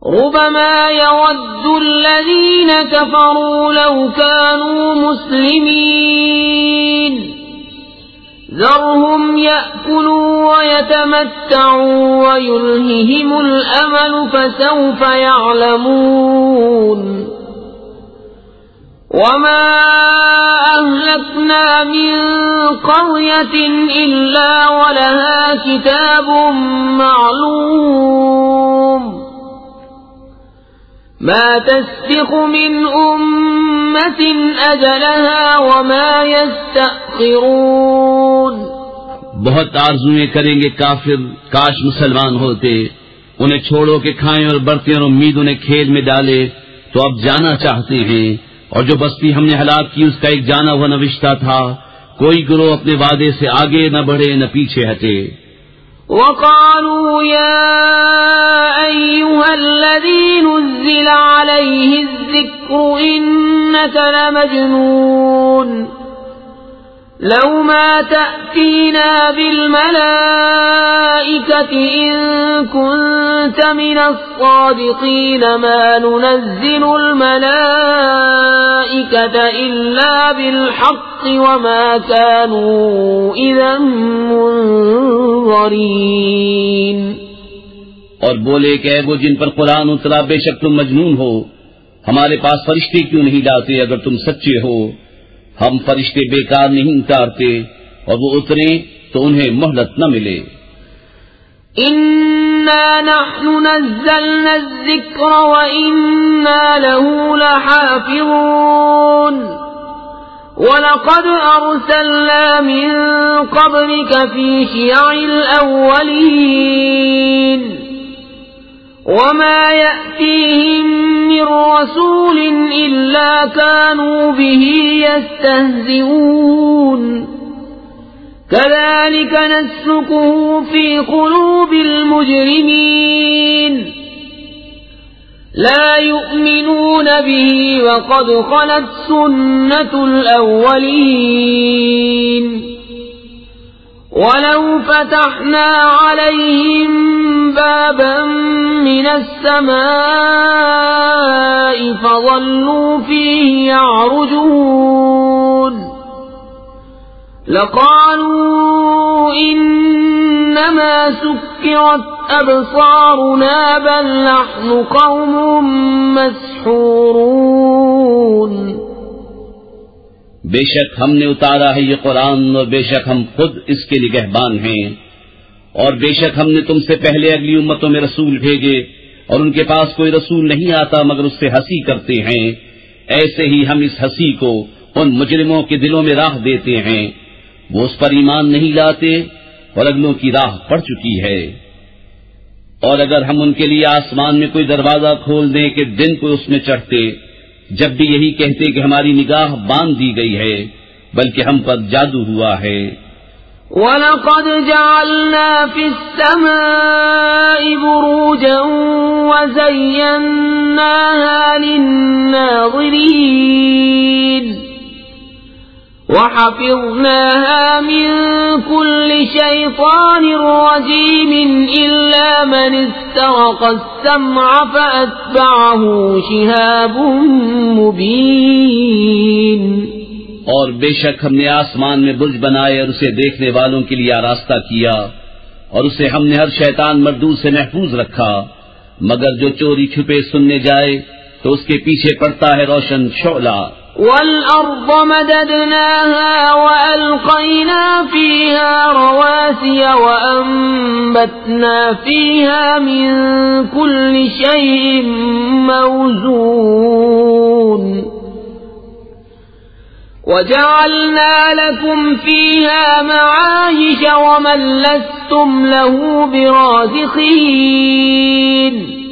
ربما يود الذين كفروا لو كانوا مسلمين ذرهم يأكلوا ويتمتعوا ويلههم الأمل فسوف يعلمون وما أهلكنا من قرية إلا ولها كتاب معلوم ما تسبق من أمة أجلها وما يستأخرون. بہت آرزویں کریں گے کافر کاش مسلمان ہوتے. انہیں چھوڑو کہ کھائیں اور برتیں اور امید انہیں کھیل میں ڈالے تو اب جانا چاہتے ہیں. اور جو بستی ہم نے ہلاک کی اس کا ایک جانا ہوا نوشتہ تھا. کوئی گروہ اپنے وعدے سے آگے نہ بڑھے نہ پیچھے ہٹے. وقالوا يا أيها الذي نزل عليه الذكر إنك لمجنون لو ما تأتينا بالملائكة إن كنت من الصادقين ما ننزل الملائكة إلا بالحق وما كانوا إذا منظرين. اور بولے کہ اے وہ جن پر قرآن اترا بے شک تم مجنون ہو. ہمارے پاس فرشتے کیوں نہیں لاتے اگر تم سچے ہو. ہم فرشتے بیکار نہیں اتارتے اور وہ اتریں تو انہیں مہلت نہ ملے. إنا نحن نزلنا الذكر وإنا له لحافظون ولقد أرسلنا من قبلك في شيع الأولين وما يأتيهم من رسول إلا كانوا به يستهزئون كذلك نسلكه في قلوب المجرمين لا يؤمنون به وقد خلت سنة الأولين ولو فتحنا عليهم بابا من السماء فظلوا فيه يعرجون لقالوا إنما سكرت أبصارنا بل نحن قوم مسحورون. بے شک ہم نے اتارا ہے یہ قرآن اور بے شک ہم خود اس کے نگہبان ہیں. اور بے شک ہم نے تم سے پہلے اگلی امتوں میں رسول بھیجے اور ان کے پاس کوئی رسول نہیں آتا مگر اس سے ہنسی کرتے ہیں. ایسے ہی ہم اس ہنسی کو ان مجرموں کے دلوں میں راہ دیتے ہیں. وہ اس پر ایمان نہیں لاتے اور اگلوں کی راہ پڑ چکی ہے. اور اگر ہم ان کے لیے آسمان میں کوئی دروازہ کھول دیں کہ دن کو اس میں چڑھتے جب بھی یہی کہتے کہ ہماری نگاہ باندھ دی گئی ہے بلکہ ہم پر جادو ہوا ہے. وَلَقَدْ جَعَلْنَا فِي السَّمَاءِ بُرُوجًا وَزَيَّنَّاهَا لِلنَّاظِرِينَ وَحَفِظْنَاهَا مِنْ كُلِّ شَيْطَانٍ رَجِيمٍ إِلَّا مَنِ اسْتَرَقَ السَّمْعَ فَأَتْبَعَهُ شِهَابٌ مُبِينٌ. اور بے شک ہم نے آسمان میں برج بنائے اور اسے دیکھنے والوں کے لیے آراستہ کیا اور اسے ہم نے ہر شیطان مردود سے محفوظ رکھا مگر جو چوری چھپے سننے جائے تو اس کے پیچھے پڑتا ہے روشن شعلہ. وَالْأَرْضَ مَدَدْنَاهَا وَأَلْقَيْنَا فِيهَا رَوَاسِيَ وَأَنبَتْنَا فِيهَا مِن كُلِّ شَيْءٍ مَّوْزُونٍ وَجَعَلْنَا لَكُمْ فِيهَا مَعَايِشَ وَمَن لَّسْتُمْ لَهُ بِرَازِقِينَ.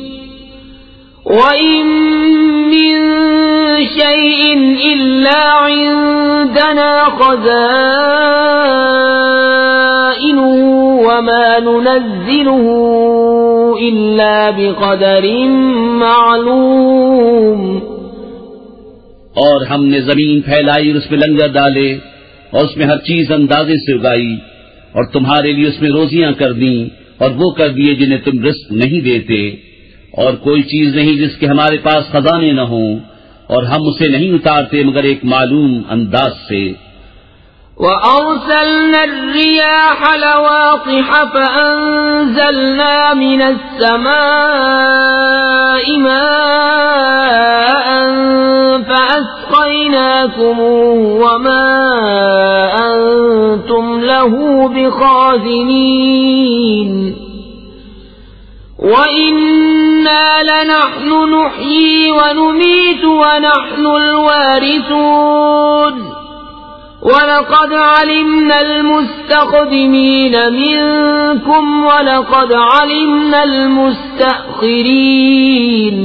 وَإِن مِّن شَيْءٍ إِلَّا عِندَنَا خَزَائِنُهُ وَمَا نُنَزِّلُهُ إِلَّا بِقَدَرٍ مَّعْلُومٍ. اور ہم نے زمین پھیلائی اور اس میں لنگر ڈالے اور اس میں ہر چیز اندازے سے اگائی اور تمہارے لیے اس میں روزیاں کر دیں اور وہ کر دیے جنہیں تم رزق نہیں دیتے اور کوئی چیز نہیں جس کے ہمارے پاس خزانے نہ ہوں، اور ہم اسے نہیں اتارتے مگر ایک معلوم انداز سے۔ وَأَرْسَلْنَا الرِّيَاحَ لَوَاقِحَ فَأَنزَلْنَا مِنَ السَّمَاءِ مَاءً فَأَسْقَيْنَاكُمُوهُ وَمَا أَنْتُمْ لَهُ بِخَازِنِينَ وَإِنَّا لَنَحْنُ نُحْيِي وَنُمِيتُ وَنَحْنُ الْوَارِثُونَ وَلَقَدْ عَلِمْنَا الْمُسْتَقْدِمِينَ مِنكُمْ وَلَقَدْ عَلِمْنَا الْمُسْتَأْخِرِينَ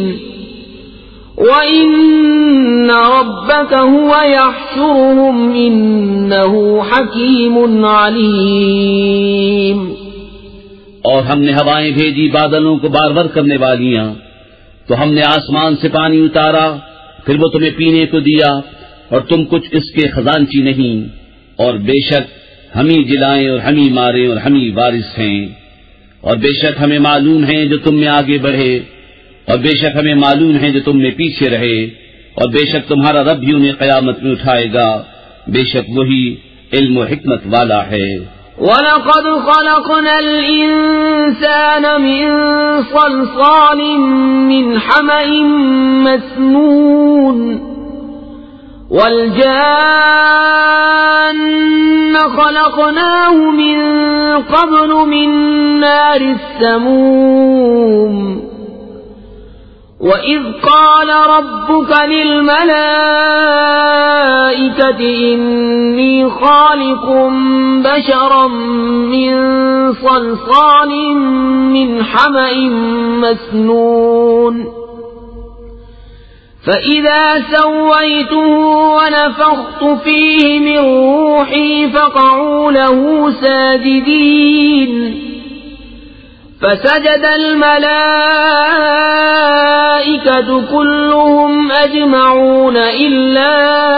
وَإِنَّ رَبَّكَ هُوَ يَحْشُرُهُمْ إِنَّهُ حَكِيمٌ عَلِيمٌ۔ اور ہم نے ہوائیں بھیجی بادلوں کو بارور کرنے والیاں، تو ہم نے آسمان سے پانی اتارا، پھر وہ تمہیں پینے کو دیا، اور تم کچھ اس کے خزانچی نہیں، اور بے شک ہم ہی جلائیں اور ہم ہی مارے اور ہم ہی وارث ہیں، اور بے شک ہمیں معلوم ہے جو تم میں آگے بڑھے، اور بے شک ہمیں معلوم ہے جو تم میں پیچھے رہے، اور بے شک تمہارا رب بھی انہیں قیامت میں اٹھائے گا، بے شک وہی علم و حکمت والا ہے۔ وَلَقَدْ خَلَقْنَا الْإِنسَانَ مِنْ صَلْصَالٍ مِنْ حَمَإٍ مَسْنُونٍ وَالْجَانَّ خَلَقْنَاهُ مِنْ قَبْلُ مِنْ نَارِ السَّمُومِ وَإِذْ قَالَ رَبُّكَ لِلْمَلَائِكَةِ إِنِّي خَالِقٌ بَشَرًا مِنْ صَلْصَالٍ مِنْ حَمَإٍ مَسْنُونٍ فَإِذَا سَوَّيْتُهُ وَنَفَخْتُ فِيهِ مِنْ رُوحِي فَقَعُوا لَهُ سَاجِدِينَ فسجد الملائكة كلهم أجمعون إلا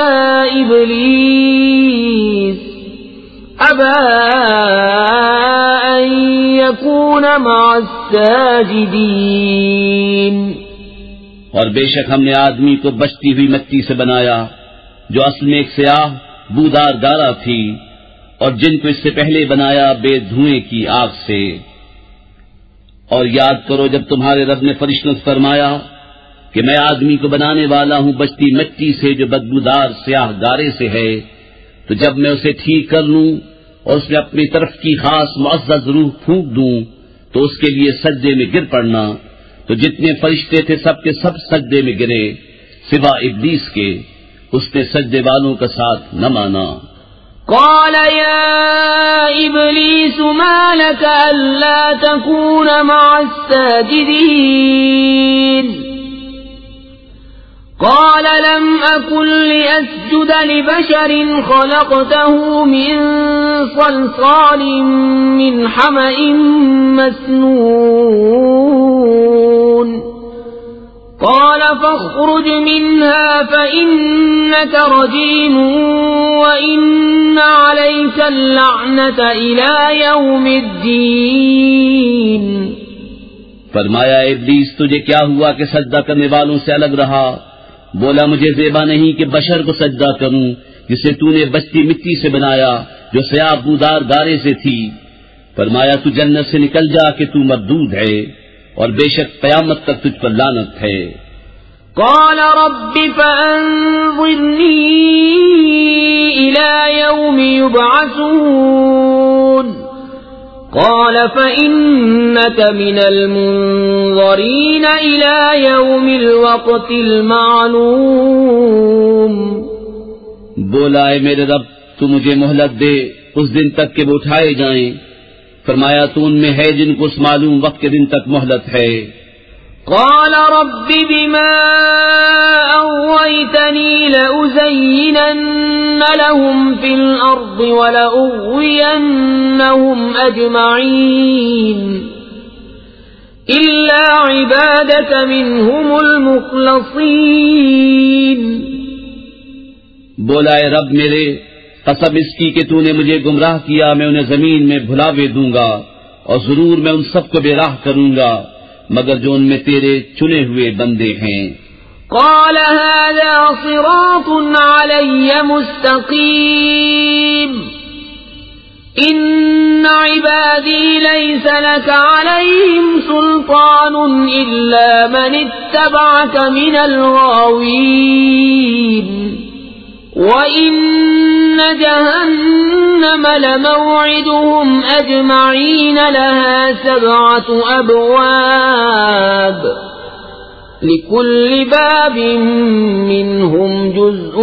إبليس أبى أن يكون مع الساجدين۔ اور بے شک ہم نے آدمی کو بچتی ہوئی مٹی سے بنایا جو اصل میں ایک سیاہ بودار گارا تھی، اور جن کو اس سے پہلے بنایا بے دھوئیں کی آگ سے۔ اور یاد کرو جب تمہارے رب نے فرشتوں سے فرمایا کہ میں آدمی کو بنانے والا ہوں بچتی مٹی سے جو بدبودار سیاہ گارے سے ہے، تو جب میں اسے ٹھیک کر لوں اور اس میں اپنی طرف کی خاص معزز روح پھونک دوں تو اس کے لیے سجدے میں گر پڑنا، تو جتنے فرشتے تھے سب کے سب سجدے میں گرے سوا ابلیس کے، اس نے سجدے والوں کا ساتھ نہ مانا۔ قال يا إبليس ما لك ألا تكون مع الساجدين قال لم أكن لأسجد لبشر خلقته من صلصال من حمأ مسنون قال فاخرج منها فإنك رجيم وإن عليك اللعنة إلى يوم الدين۔ فرمایا ابلیس تجھے کیا ہوا کہ سجدہ کرنے والوں سے الگ رہا؟ بولا مجھے زیبا نہیں کہ بشر کو سجدہ کروں جسے تو نے بچتی مٹی سے بنایا جو سیاہ بودار گارے سے تھی۔ فرمایا تو جنت سے نکل جا کہ تو مردود ہے اور بے شک قیامت تک تجھ پر لعنت ہے۔ قال رب فأنظرني إلى يوم يبعثون قال فإنك من المنظرين إلى يوم الوقت المعلوم۔ بولا اے میرے رب تو مجھے مہلت دے اس دن تک کہ وہ اٹھائے جائیں۔ فرمایا تو ان میں ہے جن کو اس معلوم وقت کے دن تک مہلت ہے۔ قال رب بما أغويتني لأزينن لهم في الأرض ولأغوينهم أجمعين إلا عبادك منهم المخلصين۔ بولا اے رب میرے قسم اس کی کہ تو نے مجھے گمراہ کیا میں انہیں زمین میں بھلاوے دوں گا اور ضرور میں ان سب کو بے راہ کروں گا مگر جو ان میں تیرے چنے ہوئے بندے ہیں۔ قال هذا صراط علي مستقيم إن عبادي ليس لك عليهم سلطان إلا من اتبعك من الغاوين وَإِنَّ جَهَنَّمَ لَمَوْعِدُهُمْ أَجْمَعِينَ لَهَا 7 أَبْوَابٍ لِكُلِّ بَابٍ مِّنْهُمْ جُزْءٌ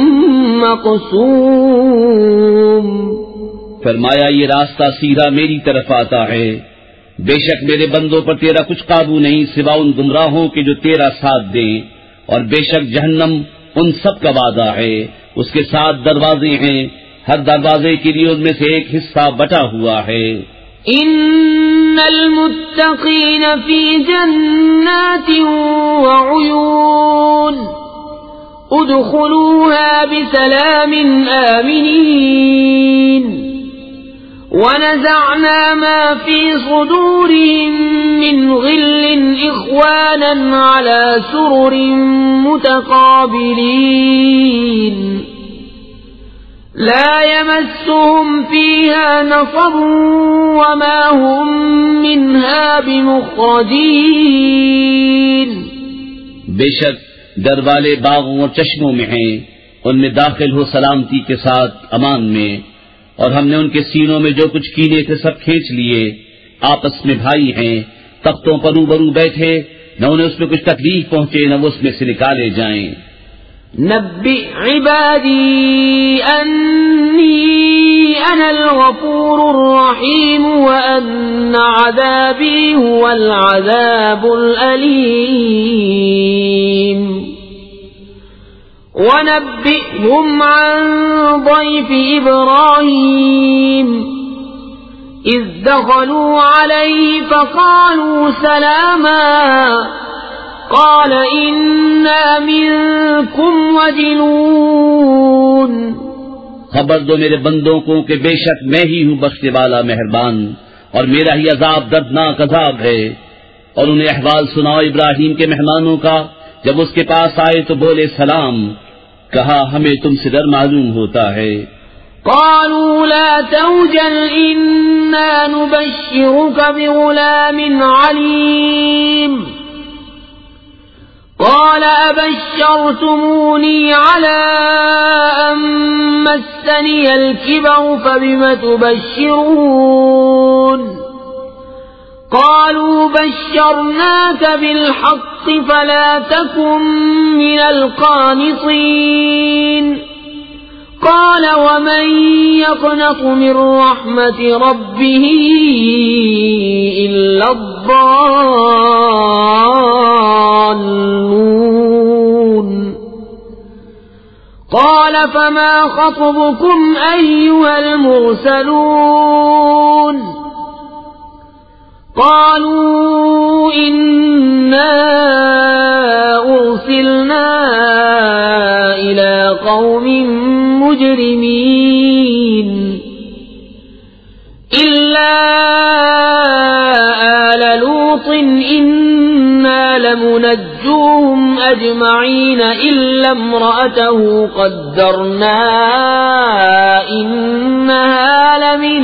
مَّقْسُومٌ۔ فرمایا یہ راستہ سیدھا میری طرف آتا ہے، بے شک میرے بندوں پر تیرا کچھ قابو نہیں سوا ان گمراہوں کے جو تیرا ساتھ دیں، اور بے شک جہنم ان سب کا وعدہ ہے، اس کے 7 دروازے ہیں، ہر دروازے کے لیے ان میں سے ایک حصہ بٹا ہوا ہے۔ ان المتقین فی جنات وعیون ادخلوها بسلام آمنین ونزعنا ما في صدورهم من غل إخوانا على سرر متقابلين لا يمسهم فيها نصب وما هم منها بمخرجين۔ بے شک در والے باغوں اور چشموں میں ہیں، ان میں داخل ہو سلامتی کے ساتھ امان میں، اور ہم نے ان کے سینوں میں جو کچھ کینے تھے سب کھینچ لیے، آپس میں بھائی ہیں، تختوں پر روبرو بیٹھے، نہ انہیں اس میں کچھ تکلیف پہنچے نہ وہ اس میں سے نکالے جائیں۔ نبئ عبادی انی انا الغفور الرحیم وان عذابی هو العذاب الالیم ونبئهم عن ضيف إبراهيم إذ دخلوا عليه فقالوا سلاما قال إنا منكم وجلون۔ خبر دو میرے بندوں کو کہ بے شک میں ہی ہوں بخشنے والا مہربان، اور میرا ہی عذاب دردناک عذاب ہے۔ اور انہیں احوال سناؤ ابراہیم کے مہمانوں کا، جب اس کے پاس آئے تو بولے سلام، کہا ہمیں تم سے ڈر معلوم ہوتا ہے۔ قالوا لا توجل إنا نبشرك بغلام عليم قال أبشرتموني على أن مسني الكبر فبم تبشرون قالوا بشرناك بالحق فلا تكن من القانطين قال ومن يقنط من رحمة ربه إلا الضالون قال فما خطبكم أيها المرسلون قالوا إنا أرسلنا إلى قوم مجرمين إلا آل لوط إنا لمنجوهم أجمعين إلا امرأته قدرنا إنها لمن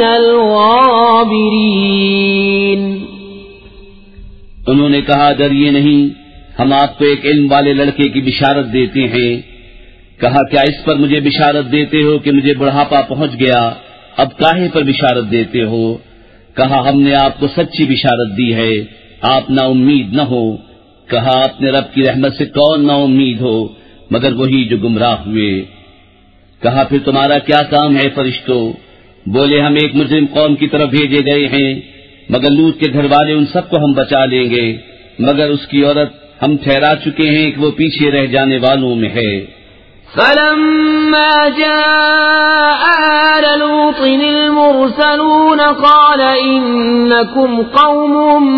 الغابرين۔ انہوں نے کہا ڈریے نہیں، ہم آپ کو ایک علم والے لڑکے کی بشارت دیتے ہیں۔ کہا کیا اس پر مجھے بشارت دیتے ہو کہ مجھے بڑھاپا پہنچ گیا، اب کاہے پر بشارت دیتے ہو؟ کہا ہم نے آپ کو سچی بشارت دی ہے، آپ نا امید نہ ہو۔ کہا اپنے رب کی رحمت سے کون نا امید ہو مگر وہی جو گمراہ ہوئے۔ کہا پھر تمہارا کیا کام ہے فرشتوں؟ بولے ہم ایک مجرم قوم کی طرف بھیجے گئے ہیں، مگر لوط کے گھر والے ان سب کو ہم بچا لیں گے، مگر اس کی عورت ہم ٹھہرا چکے ہیں کہ وہ پیچھے رہ جانے والوں میں ہے۔ فلما جاء آل لوط المرسلون قال إنكم قوم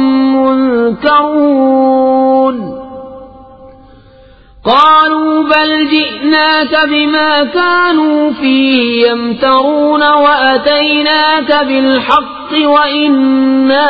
منكرون قالوا بل جئناك بما كانوا فيه يمترون وأتيناك بالحق وإنا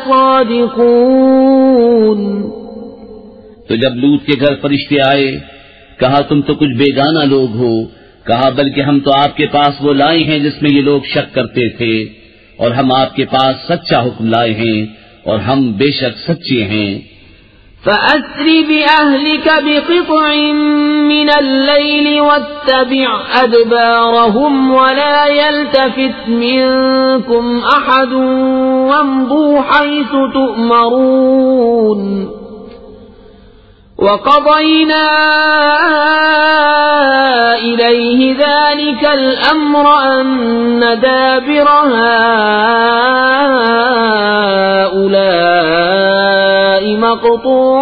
لصادقون. تو جب لوط کے گھر فرشتے آئے کہا تم تو کچھ بیگانہ لوگ ہو. کہا بلکہ ہم تو آپ کے پاس وہ لائے ہیں جس میں یہ لوگ شک کرتے تھے، اور ہم آپ کے پاس سچا حکم لائے ہیں اور ہم بے شک سچے ہیں. فأسر بأهلك بقطع من الليل واتبع أدبارهم ولا يلتفت منكم أحد وامضوا حيث تؤمرون. وقضينا إليه ذلك الأمر أن دابر هؤلاء مقطوع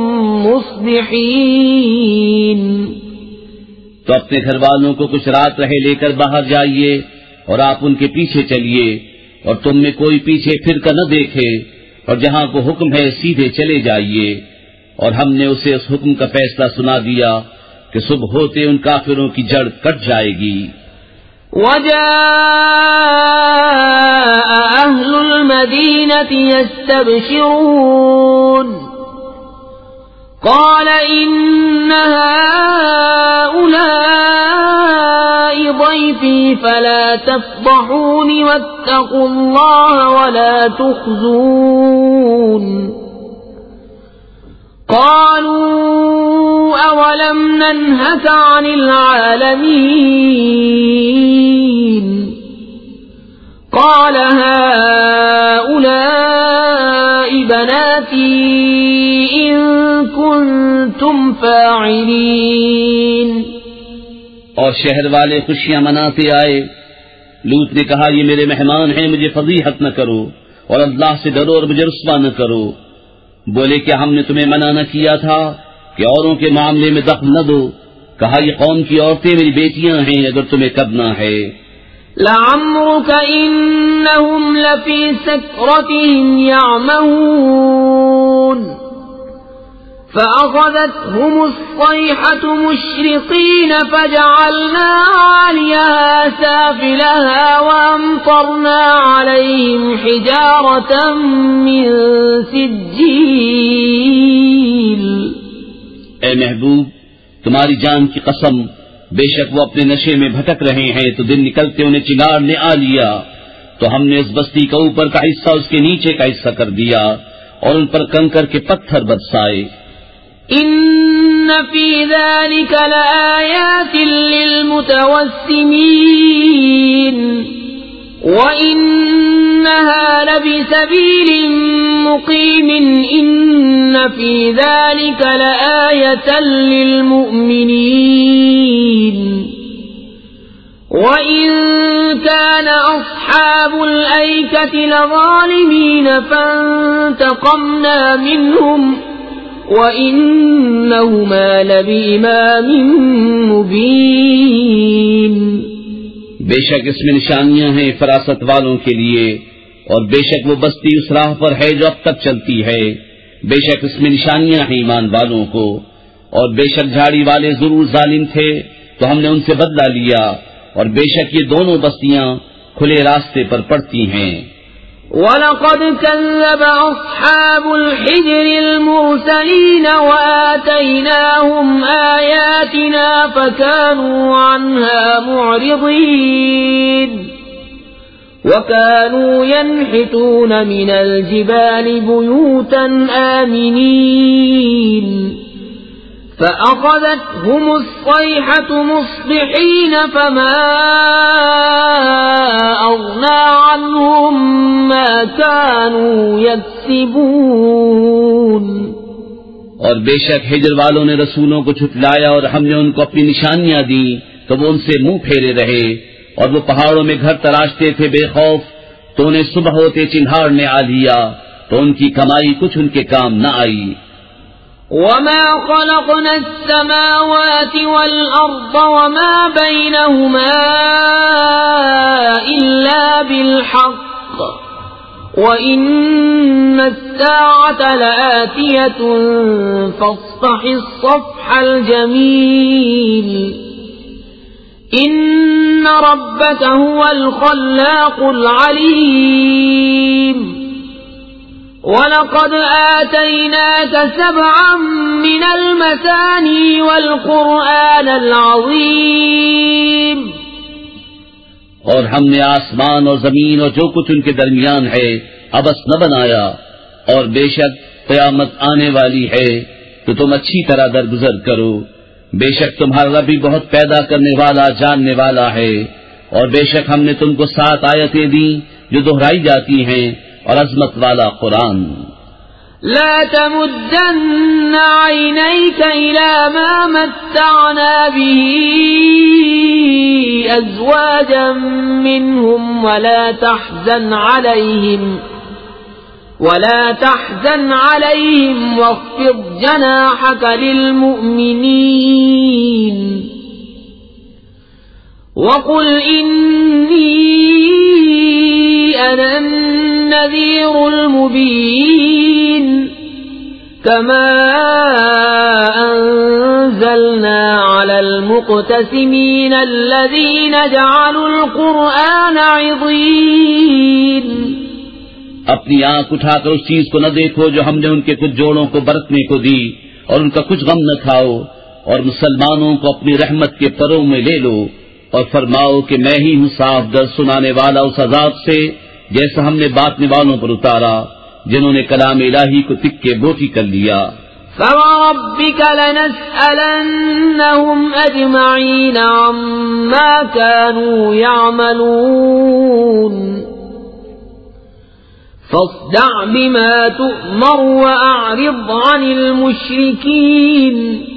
مصبحين. تو اپنے گھر والوں کو کچھ رات رہے لے کر باہر جائیے اور آپ ان کے پیچھے چلیے، اور تم میں کوئی پیچھے پھر کر نہ دیکھے، اور جہاں کو حکم ہے سیدھے چلے جائیے. اور ہم نے اسے اس حکم کا فیصلہ سنا دیا کہ صبح ہوتے ان کافروں کی جڑ کٹ جائے گی. وجاء أهل المدينة يستبشرون. قال إن هؤلاء ضيفي فلا تفضحوني واتقوا الله ولا تخزون. قالوا أولم ننهك عن العالمين. قال هؤلاء بناتي إن كنتم فاعلين. اور شہر والے خوشیاں مناتے آئے. لوط نے کہا یہ میرے مہمان ہیں، مجھے فضیحت نہ کرو اور اللہ سے ڈرو اور مجھے رسوا نہ کرو. بولے کیا ہم نے تمہیں منع نہ کیا تھا کہ اوروں کے معاملے میں دخل نہ دو؟ کہا یہ قوم کی عورتیں میری بیٹیاں ہیں اگر تمہیں کرنا ہے. لعمرك إنهم لفي سكرتهم يعمهون. فأخذتهم الصيحة مشرقين فجعلنا عاليها سافلها وأمطرنا عليهم حجارة من سجيل. اے محبوب تمہاری جان کی قسم، بے شک وہ اپنے نشے میں بھٹک رہے ہیں تو دن نکلتے انہیں چنگاڑ نے آ لیا، تو ہم نے اس بستی کا اوپر کا حصہ اس کے نیچے کا حصہ کر دیا اور ان پر کنکر کے پتھر برسائے. إن في ذلك لآيات للمتوسمين وإنها لبسبيل مقيم. إن في ذلك لآية للمؤمنين. وإن كان أصحاب الأيكة لظالمين فانتقمنا منهم وَإِنَّهُمَا لَبِإِمَامٍ مُبِينٍ. بے شک اس میں نشانیاں ہیں فراست والوں کے لیے، اور بے شک وہ بستی اس راہ پر ہے جو اب تک چلتی ہے. بے شک اس میں نشانیاں ہیں ایمان والوں کو، اور بے شک جھاڑی والے ضرور ظالم تھے تو ہم نے ان سے بدلہ لیا، اور بے شک یہ دونوں بستیاں کھلے راستے پر پڑتی ہیں. وَلَقَدْ كَذَّبَ أَصْحَابُ الْحِجْرِ الْمُرْسَلِينَ وَآتَيْنَاهُمْ آيَاتِنَا فَكَانُوا عَنْهَا مُعْرِضِينَ. وَكَانُوا يَنْحِتُونَ مِنَ الْجِبَالِ بُيُوتًا آمِنِينَ. فأخذتهم الصيحة مصبحين فما أغنى عنهم ما كانوا يكسبون. اور بے شک ہجر والوں نے رسولوں کو جھٹلایا اور ہم نے ان کو اپنی نشانیاں دی تو وہ ان سے منہ پھیرے رہے، اور وہ پہاڑوں میں گھر تراشتے تھے بے خوف، تو انہیں صبح ہوتے چنہاڑ نے آ لیا تو ان کی کمائی کچھ ان کے کام نہ آئی. وما خلقنا السماوات والأرض وما بينهما إلا بالحق وإن الساعة لآتية فاصفح الصفح الجميل. إن ربك هو الخلاق العليم ولقد آتيناك 7 من المثاني والقرآن العظيم اور ہم نے آسمان اور زمین اور جو کچھ ان کے درمیان ہے عبث نہ بنایا، اور بے شک قیامت آنے والی ہے تو تم اچھی طرح درگزر کرو، بے شک تمہارا رب بھی بہت پیدا کرنے والا جاننے والا ہے، اور بے شک ہم نے تم کو 7 آیتیں دیں جو دہرائی جاتی ہیں، اور عظمت والا قرآن۔ لا تمدن عينيك إلى ما متعنا به أزواجا منهم ولا تحزن عليهم واخفض جناحك للمؤمنين وقل إني أنا النذير المبين كما أنزلنا على المقتسمين الذين جعلوا القرآن عضين۔ اپنی آنکھ اٹھا کر اس چیز کو نہ دیکھو جو ہم نے ان کے کچھ جوڑوں کو برتنے کو دی، اور ان کا کچھ غم نہ کھاؤ، اور مسلمانوں کو اپنی رحمت کے پروں میں لے لو، اور فرماؤ کہ میں ہی ہوں صاف در سنانے والا اس عذاب سے جیسا ہم نے بانٹنے والوں پر اتارا جنہوں نے کلام الہی کو تکے بوٹی کر لیا۔ فَوَرَبِّكَ لَنَسْأَلَنَّهُمْ أَجْمَعِينَ عَمَّا كَانُوا يَعْمَلُونَ فَاصْدَعْ بِمَا تُؤْمَرُ وَأَعْرِضْ عَنِ الْمُشْرِكِينَ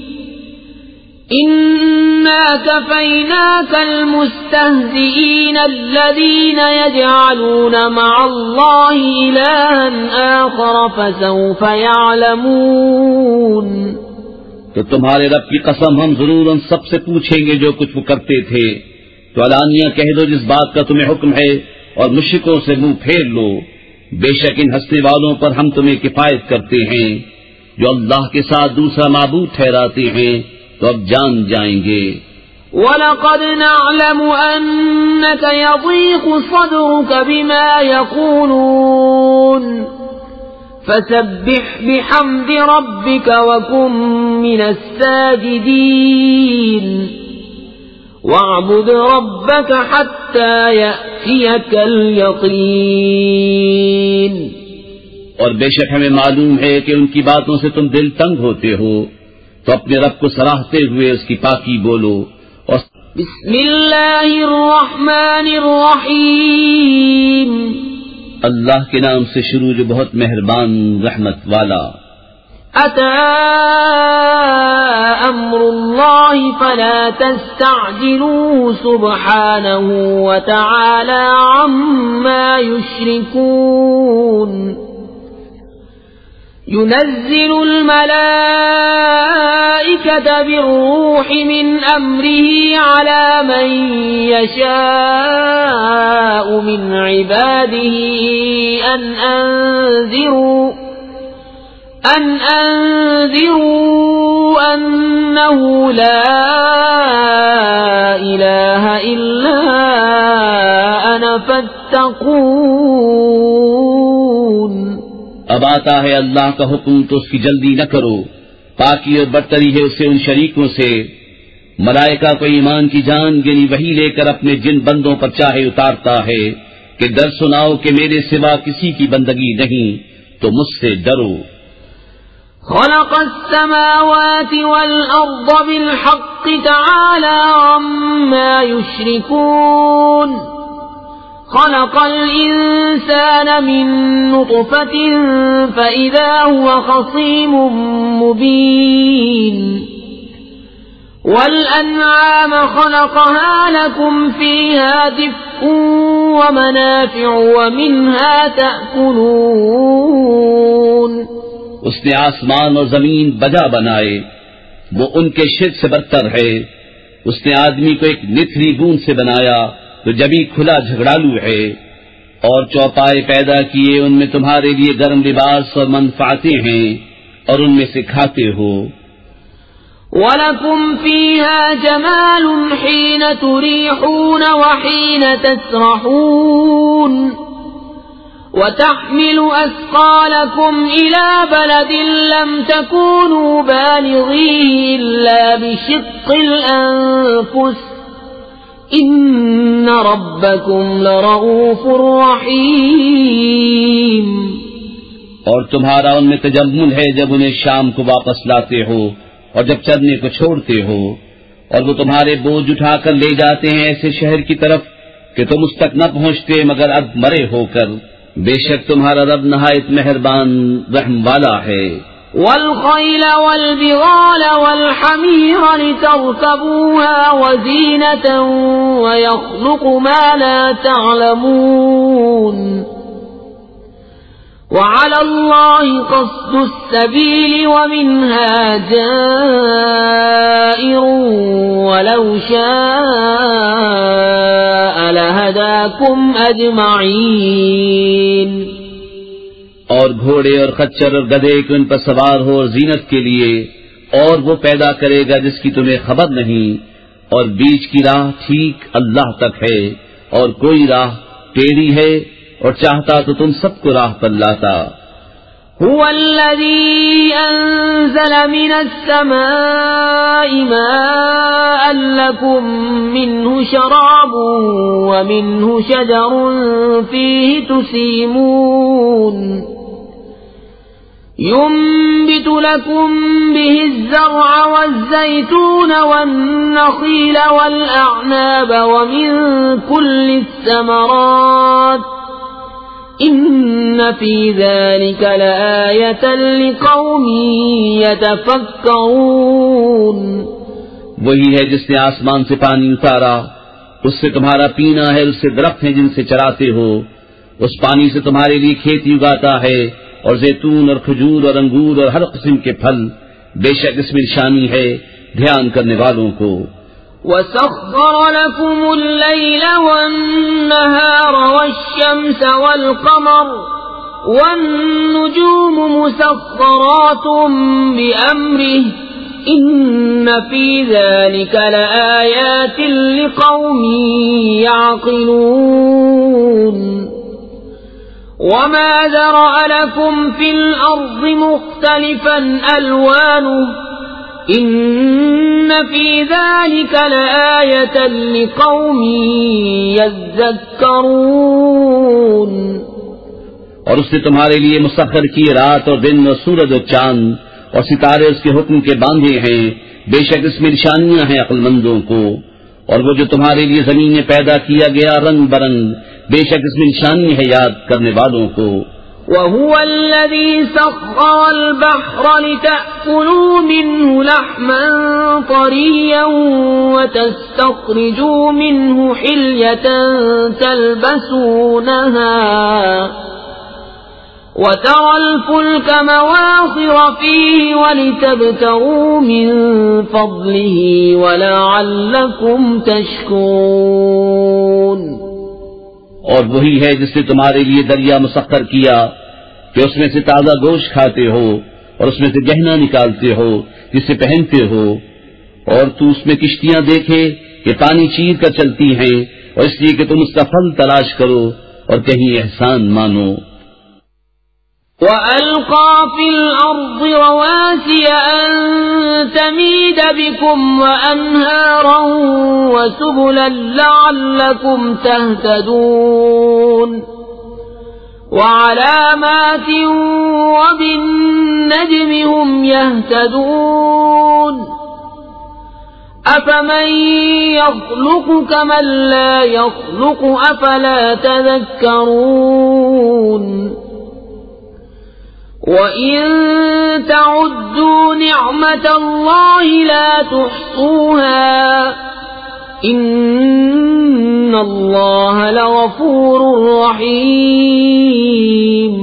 إِنَّا كَفَيْنَاكَ الْمُسْتَهْزِئِينَ الَّذِينَ يَجْعَلُونَ مَعَ اللَّهِ إِلَٰهًا آخَرَ فَسَوْفَ يَعْلَمُونَ۔ تو تمہارے رب کی قسم ہم ضرور ان سب سے پوچھیں گے جو کچھ وہ کرتے تھے، تو علانیہ کہہ دو جس بات کا تمہیں حکم ہے، اور مشرکوں سے منہ پھیر لو، بے شک ان ہنسنے والوں پر ہم تمہیں کفایت کرتے ہیں جو اللہ کے ساتھ دوسرا معبود ٹھہراتے ہیں، تو اب جان جائیں گے۔ وَلَقَدْ نَعْلَمُ أَنَّكَ يَضِيقُ صَدْرُكَ بِمَا يَقُولُونَ فَسَبِّحْ بِحَمْدِ رَبِّكَ وَكُن مِّنَ السَّاجِدِينَ وَاعْبُدْ رَبَّكَ حَتَّى يَأْتِيَكَ الْيَقِينُ۔ اور بے شک ہمیں معلوم ہے کہ ان کی باتوں سے تم دل تنگ ہوتے ہو، تو اپنے رب کو سراہتے ہوئے اس کی پاکی بولو۔ اور بسم اللہ الرحمن الرحیم، اللہ کے نام سے شروع جو بہت مہربان رحمت والا۔ أتى أمر الله فلا تستعجلوه سبحانه وتعالى عما يشركون ينزل الملائكة بالروح من أمره على من يشاء من عباده أن أنذروا أنه لا إله إلا أنا فاتقون۔ اب آتا ہے اللہ کا حکم تو اس کی جلدی نہ کرو، پاکی اور برتری ہے اسے ان شریکوں سے۔ ملائکہ کو ایمان کی جان یعنی وہی لے کر اپنے جن بندوں پر چاہے اتارتا ہے کہ ڈر سناؤ کہ میرے سوا کسی کی بندگی نہیں، تو مجھ سے ڈرو۔ خلق السماوات والأرض بالحق تعالى عما يشركون خلق الإنسان من نطفة فإذا هو خصيم مبين والأنعام خلقها لكم فيها دفء ومنافع ومنها تأكلون۔ اس نے آسمان اور زمین بجا بنائے، وہ ان کے شرک سے بدتر ہے۔ اس نے آدمی کو ایک نتھری بوند سے بنایا تو جبھی کھلا جھگڑالو ہے، اور چوپائے پیدا کیے، ان میں تمہارے لیے گرم لباس اور منفعتیں ہیں، اور ان میں سے کھاتے ہو۔ وَلَكُمْ فِيهَا جَمَالٌ حِينَ تُرِيحُونَ وَحِينَ تَسْرَحُونَ وَتَحْمِلُ أَثْقَالَكُمْ إِلَى بَلَدٍ لَّمْ تَكُونُوا بَالِغِيهِ إِلَّا بِشِقِّ الْأَنفُسِ إِنَّ رَبَّكُمْ لَرَءُوفٌ رَّحِيمٌ۔ اور تمہارا ان میں تجمل ہے جب انہیں شام کو واپس لاتے ہو اور جب چرنے کو چھوڑتے ہو، اور وہ تمہارے بوجھ اٹھا کر لے جاتے ہیں ایسے شہر کی طرف کہ تم اس تک نہ پہنچتے مگر اب مرے ہو کر۔ بے شک تمہارا رب نہایت مہربان رحم والا ہے۔ وَالْخَيْلَ وَالْبِغَالَ وَالْحَمِيرَ لِتَرْكَبُوهَا وَزِينَةً وَيَخْلُقُ مَا لَا تَعْلَمُونَ وَعَلَى اللَّهِ قَصْدُ السَّبِيلِ وَمِنْهَا جَائِرٌ وَلَوْ شَاءَ لَهَدَاكُمْ أَجْمَعِينَ۔ اور گھوڑے اور خچر اور گدھے کہ ان پر سوار ہو اور زینت کے لیے، اور وہ پیدا کرے گا جس کی تمہیں خبر نہیں، اور بیچ کی راہ ٹھیک اللہ تک ہے، اور کوئی راہ ٹیڑھی ہے، اور چاہتا تو تم سب کو راہ پر لاتا۔ هو الذي أنزل من السماء ماء لكم منه شراب ومنه شجر فيه تسيمون ينبت لكم به الزرع والزيتون والنخيل والأعناب ومن كل الثمرات إن في ذلك لآية لقوم يتفكرون۔ وہی ہے جس نے آسمان سے پانی اتارا، اس سے تمہارا پینا ہے، اس سے درخت ہیں جن سے چراتے ہو، اس پانی سے تمہارے لیے کھیتی اگاتا ہے، اور زیتون اور کھجور اور انگور اور ہر قسم کے پھل، بے شک اس میں نشانی ہے دھیان کرنے والوں کو۔ وَسَخَّرَ لَكُمُ اللَّيْلَ وَالنَّهَارَ وَالشَّمْسَ وَالْقَمَرَ وَالنُّجُومُ مُسَخَّرَاتٌ بِأَمْرِهِ إِنَّ فِي ذَلِكَ لَآيَاتٍ لِقَوْمٍ يَعْقِلُونَ۔ وَمَا ذَرَأَ لَكُمْ فِي الْأَرْضِ مُخْتَلِفًا أَلْوَانُهُ إِنَّ فِي ذَلِكَ لَآيَةً لِقَوْمٍ يَذَّكَّرُونَ۔ اور اس نے تمہارے لیے مسخر کیے رات اور دن اور سورج اور چاند اور ستارے اس کے حکم کے باندھے ہیں، بے شک اس میں نشانیاں ہیں عقل مندوں کو۔ اور وہ جو تمہارے لیے زمین میں پیدا کیا گیا رنگ برنگ، بے شک اس میں نشانی ہے یاد کرنے والوں کو۔ وَهُوَ الَّذِي سَخَّرَ الْبَحْرَ لِتَأْكُلُوا مِنْهُ لَحْمًا طَرِيًّا وَتَسْتَخْرِجُوا مِنْهُ حِلْيَةً تَلْبَسُونَهَا وَتَرَى الْفُلْكَ مَوَاخِرَ فِيهِ وَلِتَبْتَغُوا مِنْ فَضْلِهِ وَلَعَلَّكُمْ تَشْكُرُونَ۔ اور وہی ہے جس نے تمہارے لیے دریا مسخر کیا کہ اس میں سے تازہ گوشت کھاتے ہو اور اس میں سے گہنا نکالتے ہو جسے پہنتے ہو، اور تو اس میں کشتیاں دیکھے کہ پانی چیر کر چلتی ہیں، اور اس لیے کہ تم اس کا پھل تلاش کرو اور کہیں احسان مانو۔ وَأَلْقَى فِي الْأَرْضِ رَوَاسِيَ أَن تَمِيدَ بِكُمْ وَأَنْهَارًا وَسُبُلًا لَعَلَّكُمْ تَهْتَدُونَ وَعَلَامَاتٍ وَبِالنَّجْمِ هُمْ يَهْتَدُونَ أَفَمَن يَخْلُقُ كَمَن لَّا يَخْلُقُ أَفَلَا تَذَكَّرُونَ وَإِن تَعُدُّوا نِعْمَةَ اللَّهِ لَا تُحْصُوهَا إِنَّ اللَّهَ لَغَفُورٌ رَّحِيمٌ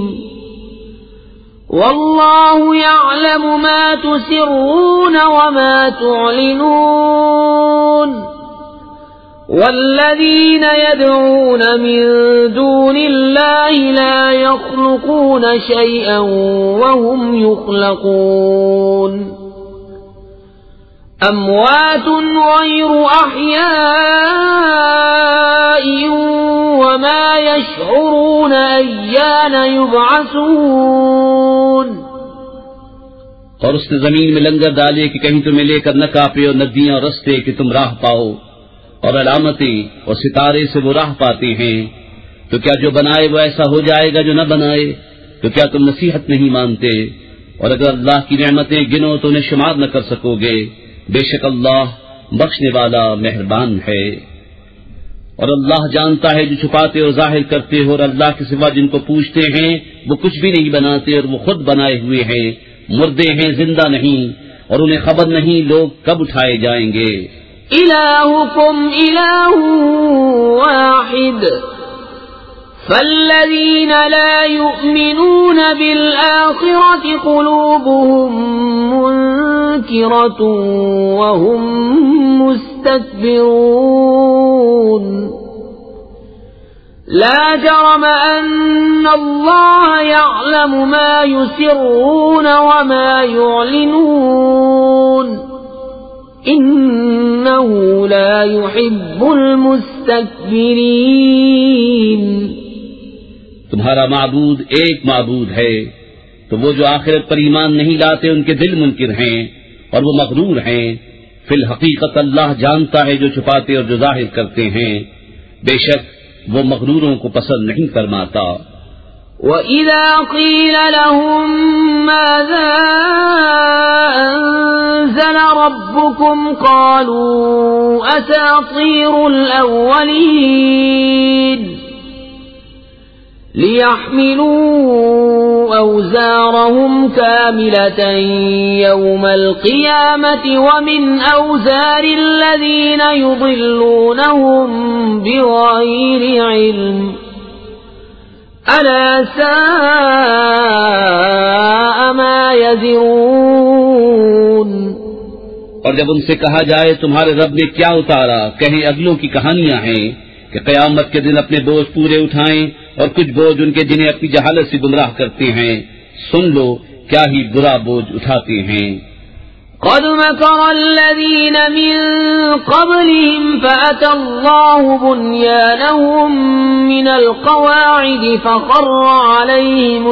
وَاللَّهُ يَعْلَمُ مَا تُسِرُّونَ وَمَا تُعْلِنُونَ وَالَّذِينَ يَدْعُونَ مِن دُونِ اللَّهِ لَا يَخْلُقُونَ شَيْئًا وَهُمْ يُخْلَقُونَ أموات غير أحياء وما يشعرون أيان يبعثون. اور اس نے زمین میں لنگر ڈالے کہ کہیں تمہیں لے کر نہ کاپے، اور ندیاں اور رستے کہ تم راہ پاؤ، اور علامتیں اور ستارے سے وہ راہ پاتے ہیں. تو کیا جو بنائے وہ ایسا ہو جائے گا جو نہ بنائے؟ تو کیا تم نصیحت نہیں مانتے؟ اور اگر اللہ کی نعمتیں گنو تو انہیں شمار نہ کر سکو گے. بے شک اللہ بخشنے والا مہربان ہے. اور اللہ جانتا ہے جو چھپاتے اور ظاہر کرتے ہو، اور اللہ کے سوا جن کو پوچھتے ہیں وہ کچھ بھی نہیں بناتے، اور وہ خود بنائے ہوئے ہیں. مردے ہیں، زندہ نہیں، اور انہیں خبر نہیں لوگ کب اٹھائے جائیں گے. إلهكم إله واحد فالذين لا يؤمنون بالآخرة قلوبهم منكرة وهم مستكبرون. لا جرم أن الله يعلم ما يسرون وما يعلنون إنه لا يحب المستكبرين. تمہارا معبود ایک معبود ہے، تو وہ جو آخرت پر ایمان نہیں لاتے ان کے دل منکر ہیں اور وہ مغرور ہیں. فی الحقیقت اللہ جانتا ہے جو چھپاتے اور جو ظاہر کرتے ہیں. بے شک وہ مغروروں کو پسند نہیں فرماتا. وَإِذَا قِيلَ لَهُم مَّاذَا أَنزَلَ رَبُّكُمْ قَالُوا أَسَاطِيرُ الْأَوَّلِينَ لِيَحْمِلُوا أَوْزَارَهُمْ كَامِلَةً يَوْمَ الْقِيَامَةِ وَمِنْ أَوْزَارِ الَّذِينَ يُضِلُّونَهُم بِغَيْرِ عِلْمٍ أَلَا سَاءَ مَا يَزِرُونَ. اور جب ان سے کہا جائے تمہارے رب نے کیا اتارا، کہیں اگلوں کی کہانیاں ہیں کہ قیامت کے دن اپنے بوجھ پورے اٹھائیں، اور کچھ بوجھ ان کے جنہیں اپنی جہالت سے گمراہ کرتے ہیں. سن لو کیا ہی برا بوجھ اٹھاتے ہیں. قد مكر الذين من قبلهم فأتى الله بنيانهم من القواعد فخر عليهم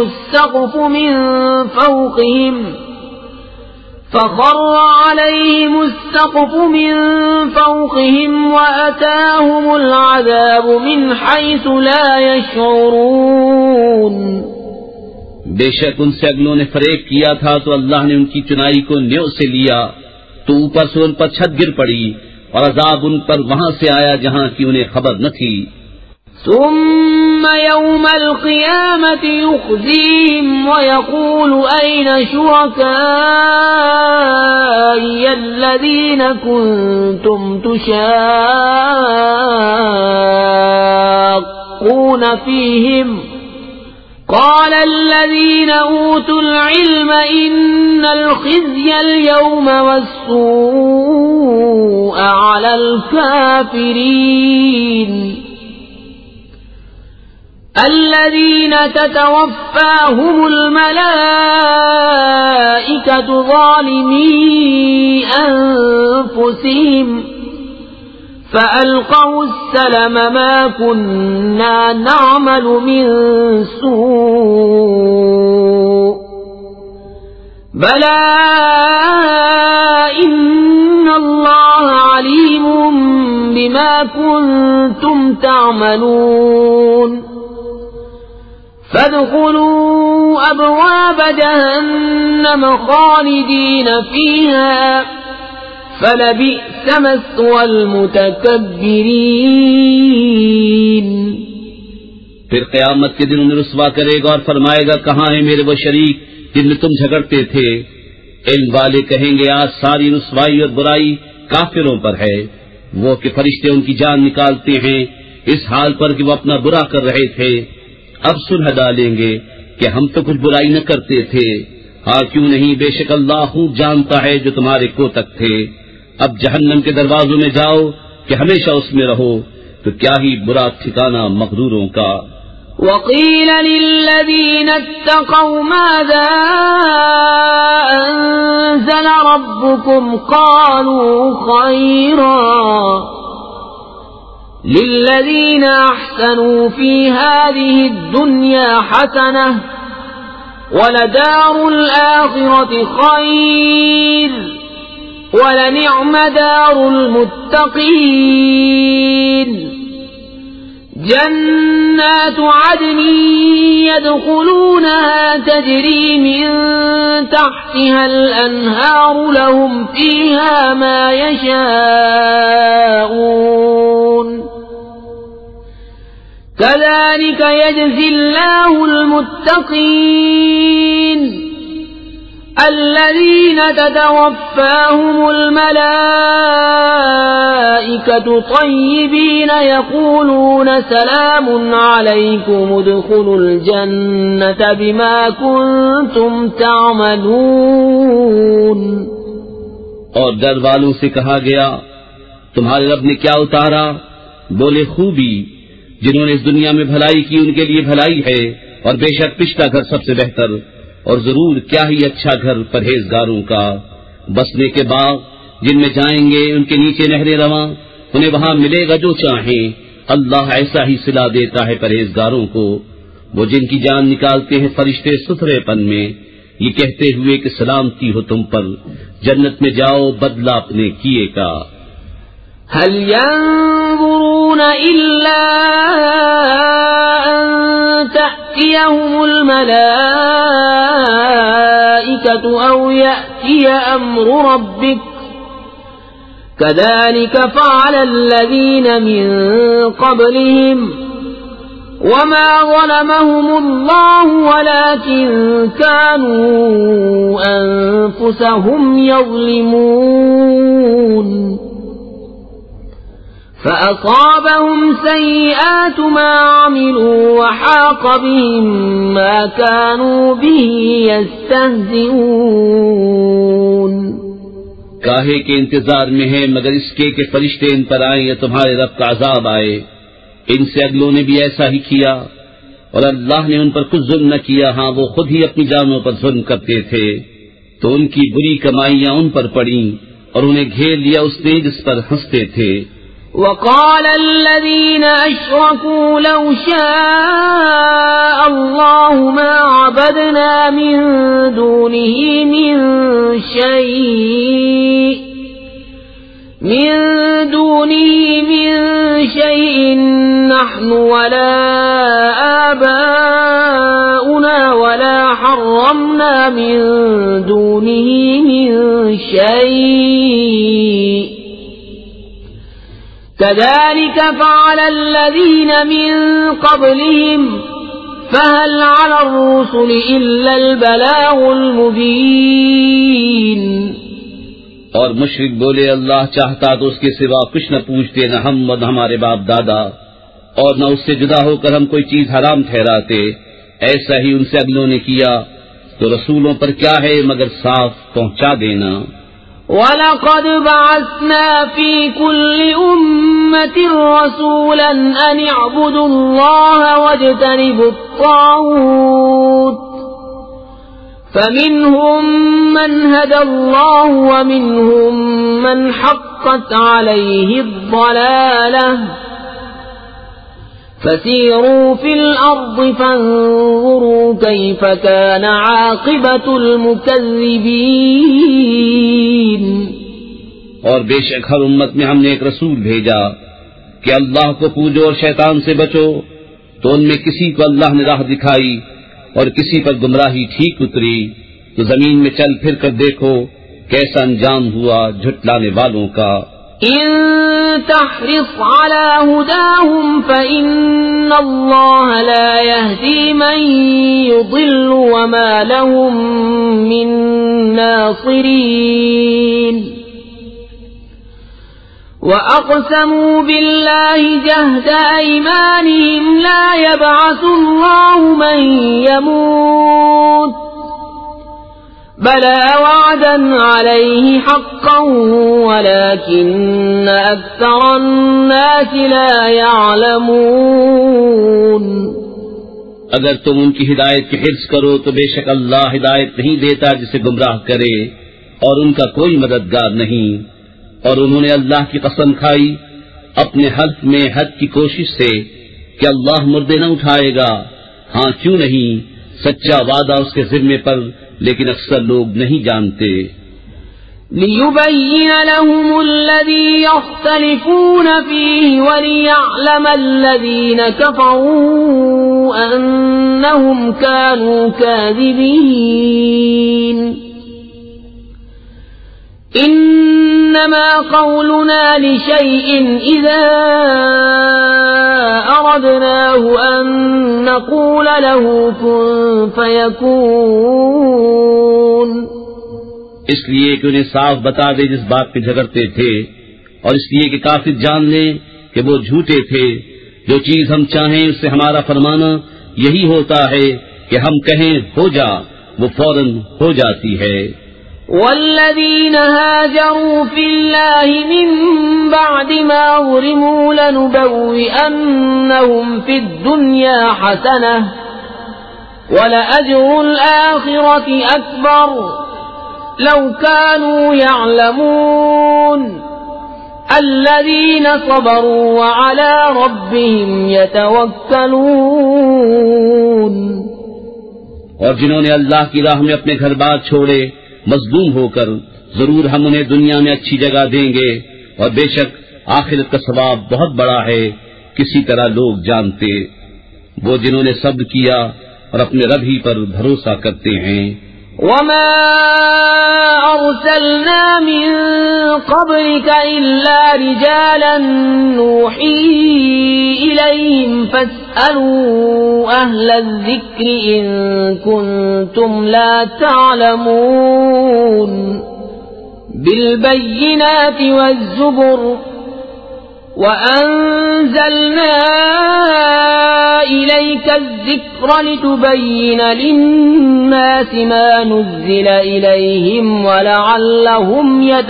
السقف من فوقهم وأتاهم العذاب من حيث لا يشعرون. بے شک ان سے اگلوں نے فریب کیا تھا تو اللہ نے ان کی چنائی کو نیو سے لیا، تو اوپر سے ان پر چھت گر پڑی، اور عذاب ان پر وہاں سے آیا جہاں کی انہیں خبر نہ تھی. ثم يوم القيامة يخزيهم ويقول أين شركائي الذين كنتم تشاقون فيهم قال الذين أوتوا العلم إن الخزي اليوم والسوء على الكافرين الذين تتوفاهم الملائكة ظالمي أنفسهم فألقوا السلم ما كنا نعمل من سوء بلى إن الله عليم بما كنتم تعملون فادخلوا أبواب جهنم خالدين فيها فلبئس مثوى المتكبرين. پھر قیامت کے دن انہیں رسوا کرے گا اور فرمائے گا کہاں ہیں میرے وہ شریک جن میں تم جھگڑتے تھے. علم والے کہیں گے آج ساری رسوائی اور برائی کافروں پر ہے، وہ کہ فرشتے ان کی جان نکالتے ہیں اس حال پر کہ وہ اپنا برا کر رہے تھے. اب سلح ڈالیں گے کہ ہم تو کچھ برائی نہ کرتے تھے. ہاں کیوں نہیں، بے شک اللہ خوب جانتا ہے جو تمہارے کوتک تھے. اب جہنم کے دروازوں میں جاؤ کہ ہمیشہ اس میں رہو، تو کیا ہی برا ٹھکانہ مغروروں کا. وقيل للذين اتقوا ماذا أنزل ربكم قالوا خيرا للذين أحسنوا في هذه الدنيا حسنة ولدار الآخرة خير ولنعم دار المتقين جنات عدن يدخلونها تجري من تحتها الأنهار لهم فيها ما يشاءون كذلك يجزي الله المتقين الذين تتوفاهم الملائكة طيبين يقولون سلام عليكم ادخلوا الجنة بما كنتم تعملون. اور ڈر والوں سے کہا گیا تمہارے رب نے کیا اتارا؟ بولے خوبی، جنہوں نے اس دنیا میں بھلائی کی ان کے لیے بھلائی ہے، اور بے شک پچھلا گھر سب سے بہتر، اور ضرور کیا ہی اچھا گھر پرہیزگاروں کا، بسنے کے باغ جن میں جائیں گے ان کے نیچے نہریں رواں، انہیں وہاں ملے گا جو چاہیں، اللہ ایسا ہی صلا دیتا ہے پرہیزگاروں کو. وہ جن کی جان نکالتے ہیں فرشتے ستھرے پن میں، یہ کہتے ہوئے کہ سلامتی ہو تم پر، جنت میں جاؤ بدلہ اپنے کیے کا. هل ينظرون إلا أن تأتيهم الملائكة أو يأتي أمر ربك كذلك فعل الذين من قبلهم وما ظلمهم الله ولكن كانوا أنفسهم يظلمون. فأصابهم سيئات ما عملوا وحاق بهم ما كانوا به يستهزئون. کاہے کے انتظار میں ہیں مگر اس کے کہ فرشتے ان پر آئیں یا تمہارے رب کا عذاب آئے. ان سے اگلوں نے بھی ایسا ہی کیا اور اللہ نے ان پر کچھ ظلم نہ کیا، ہاں وہ خود ہی اپنی جانوں پر ظلم کرتے تھے، تو ان کی بری کمائیاں ان پر پڑیں اور انہیں گھیر لیا اس نے جس پر ہنستے تھے. وقال الذين أشركوا لو شاء الله ما عبدنا من دونه من شيء نحن ولا آباؤنا ولا حرمنا من دونه من شيء كذلك فعل الذين من قبلهم فهل على الرسل إلا البلاغ المبين. اور مشرک بولے اللہ چاہتا تو اس کے سوا کچھ نہ پوچھتے، نہ ہم اور نہ ہمارے باپ دادا، اور نہ اس سے جدا ہو کر ہم کوئی چیز حرام ٹھہراتے. ایسا ہی ان سے اگلوں نے کیا، تو رسولوں پر کیا ہے مگر صاف پہنچا دینا. وَلَقَدْ بَعَثْنَا فِي كُلِّ أُمَّةٍ رَّسُولًا أَنِ اعْبُدُوا اللَّهَ وَاجْتَنِبُوا الطَّاغُوتَ فَمِنْهُم مَّنْ هَدَى اللَّهُ وَمِنْهُم مَّنْ حَقَّتْ عَلَيْهِ الضَّلَالَةُ فَسِيرُوا فِي الْأَرْضِ فَانظُرُوا كَيْفَ كَانَ عَاقِبَةُ الْمُكَذِّبِينَ. اور بے شک ہر امت میں ہم نے ایک رسول بھیجا کہ اللہ کو پوجو اور شیطان سے بچو، تو ان میں کسی کو اللہ نے راہ دکھائی اور کسی پر گمراہی ٹھیک اتری. تو زمین میں چل پھر کر دیکھو کیسا انجام ہوا جھٹلانے والوں کا. إن تحرص على هداهم فإن الله لا يهدي من يضل وما لهم من ناصرين. وأقسموا بالله جهد أيمانهم لا يبعث الله من يموت بلى وعدا عليه حقا ولكن أكثر الناس لا يعلمون. اگر تم ان کی ہدایت کی حرص کرو تو بے شک اللہ ہدایت نہیں دیتا جسے گمراہ کرے، اور ان کا کوئی مددگار نہیں۔ اور انہوں نے اللہ کی قسم کھائی اپنے حلف میں حد کی کوشش سے کہ اللہ مردے نہ اٹھائے گا، ہاں کیوں نہیں، سچا وعدہ اس کے ذمے پر، لیکن اکثر لوگ نہیں جانتے۔ لِيُبَيِّنَ لَهُمُ الَّذِي يَخْتَلِفُونَ فِيهِ وَلِيَعْلَمَ الَّذِينَ كَفَرُوا أَنَّهُمْ كَانُوا كَاذِبِينَ إِنَّمَا قَوْلُنَا لِشَيْءٍ إِذَا أَرَدْنَاهُ أَن نَّقُولَ لَهُ كُن فَيَكُونُ، اس لیے کہ انہیں صاف بتا دے جس بات پہ جھگڑتے تھے، اور اس لیے کہ کافر جان لیں کہ وہ جھوٹے تھے۔ جو چیز ہم چاہیں اس سے ہمارا فرمانا یہی ہوتا ہے کہ ہم کہیں ہو جا، وہ فوراً ہو جاتی ہے۔ والذين هاجروا في الله من بعد ما ظلموا لنبوئنهم في الدنيا حسنة ولأجر الآخرة أكبر لو كانوا يعلمون الذين صبروا وعلى ربهم يتوكلون۔ اور جنہوں نے اللہ کی راہ میں اپنے گھر بار چھوڑے مظلوم ہو کر، ضرور ہم انہیں دنیا میں اچھی جگہ دیں گے، اور بے شک آخرت کا ثواب بہت بڑا ہے، کسی طرح لوگ جانتے۔ وہ جنہوں نے صبر کیا اور اپنے رب ہی پر بھروسہ کرتے ہیں۔ وما أرسلنا من قبلك إلا رجالا نوحي إليهم فاسألوا أهل الذكر إن كنتم لا تعلمون بالبينات والزبر وأنزلنا إليك الذكر لتبين للناس ما نزل إليهم ولعلهم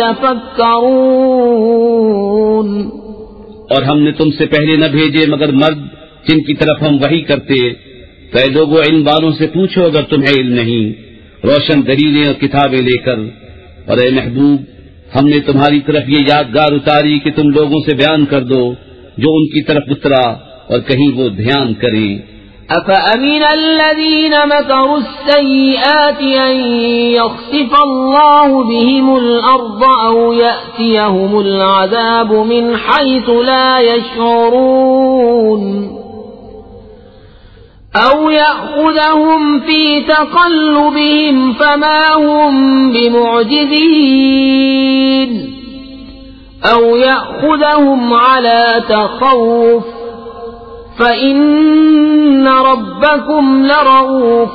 يتفكرون۔ اور ہم نے تم سے پہلے نہ بھیجے مگر مرد جن کی طرف ہم وحی کرتے، تو اے لوگوں علم والوں سے پوچھو اگر تمہیں علم نہیں، روشن دلیلیں اور کتابیں لے کر۔ اور اے محبوب، ہم نے تمہاری طرف یہ یادگار اتاری کہ تم لوگوں سے بیان کر دو جو ان کی طرف اترا، اور کہیں وہ دھیان کریں۔ أَفَأَمِنَ الَّذِينَ مَكَرُوا السَّيِّئَاتِ أَن يَخْسِفَ اللَّهُ بِهِمُ الْأَرْضَ أَوْ يَأْتِيَهُمُ الْعَذَابُ مِنْ حَيْثُ لَا يَشْعُرُونَ أَوْ يَأْخُذَهُمْ فِي تَقَلُّبِهِمْ فَمَا هُمْ بِمُعْجِزِينَ أَوْ يَأْخُذَهُمْ عَلَى تَخَوُّفٍ فَإِنَّ رَبَّكُمْ لَرَءُوفٌ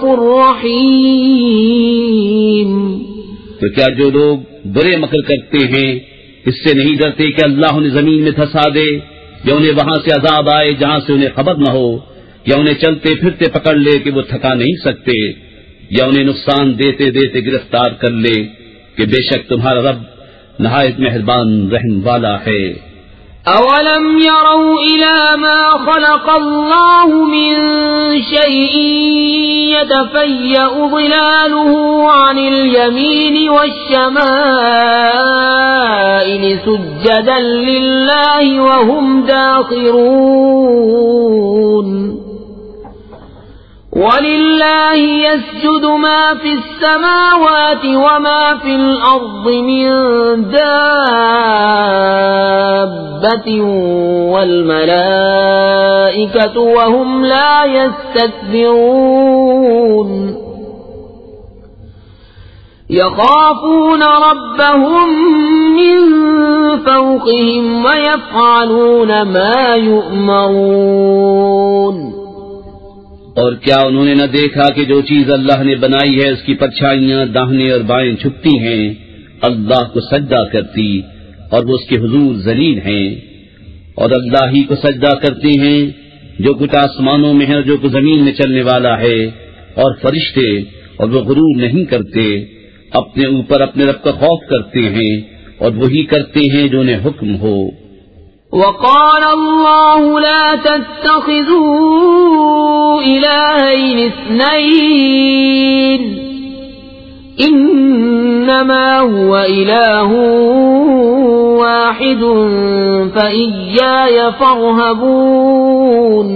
رَحِيمٌ۔ تو کیا جو لوگ برے مکر کرتے ہیں اس سے نہیں ڈرتے کہ اللہ انہیں زمین میں دھسا دے، یا انہیں وہاں سے عذاب آئے جہاں سے انہیں خبر نہ ہو، یا انہیں چلتے پھرتے پکڑ لے کہ وہ تھکا نہیں سکتے، یا انہیں نقصان دیتے دیتے گرفتار کر لے کہ بے شک تمہارا رب نہایت مہربان رحم والا ہے۔ أَوَلَمْ يَرَوْا إِلَى مَا خَلَقَ اللَّهُ مِن شَيْءٍ يَتَفَيَّأُ ظِلَالُهُ عَنِ الْيَمِينِ وَالشَّمَائِلِ سُجَّدًا لِلَّهِ وَهُمْ دَاخِرُونَ وَلِلَّهِ يَسْجُدُ مَا فِي السَّمَاوَاتِ وَمَا فِي الْأَرْضِ مِن دَابَّةٍ وَالْمَلَائِكَةُ وَهُمْ لَا يَسْتَكْبِرُونَ يَخَافُونَ رَبَّهُم مِّن فَوْقِهِمْ وَيَفْعَلُونَ مَا يُؤْمَرُونَ۔ اور کیا انہوں نے نہ دیکھا کہ جو چیز اللہ نے بنائی ہے اس کی پرچھائیاں داہنے اور بائیں چھپتی ہیں، اللہ کو سجدہ کرتی، اور وہ اس کے حضور ذلیل ہیں، اور اللہ ہی کو سجدہ کرتے ہیں جو کچھ آسمانوں میں ہے اور جو کچھ زمین میں چلنے والا ہے، اور فرشتے، اور وہ غرور نہیں کرتے، اپنے اوپر اپنے رب کا خوف کرتے ہیں، اور وہی کرتے ہیں جو انہیں حکم ہو۔ وقال الله لا تتخذوا إلهين اثنين إنما هو إله واحد فإياي فارهبون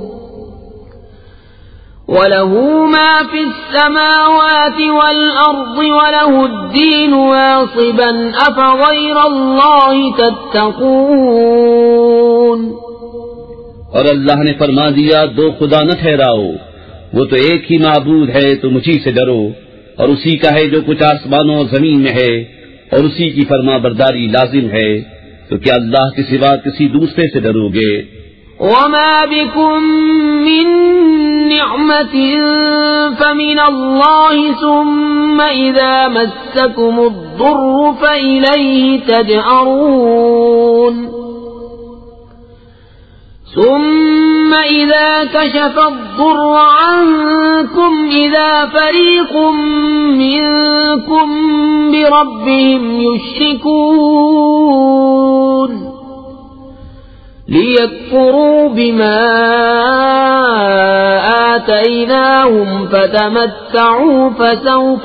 وله ما في السماوات والأرض وله الدين واصبا أفغير الله تتقون. اور اللہ نے فرما دیا دو خدا نہ ٹھہراؤ، وہ تو ایک ہی معبود ہے، تو مجھی سے ڈرو، اور اسی کا ہے جو کچھ آسمانوں اور زمین میں ہے، اور اسی کی فرما برداری لازم ہے، تو کیا اللہ کے سوا کسی دوسرے سے ڈرو گے؟ وما بكم من نعمة فمن الله ثم إذا مسكم الضر فإليه تجأرون ثم إذا كشف الضر عنكم إذا فريق منكم بربهم يشركون ليكفروا بما آتيناهم فتمتعوا فسوف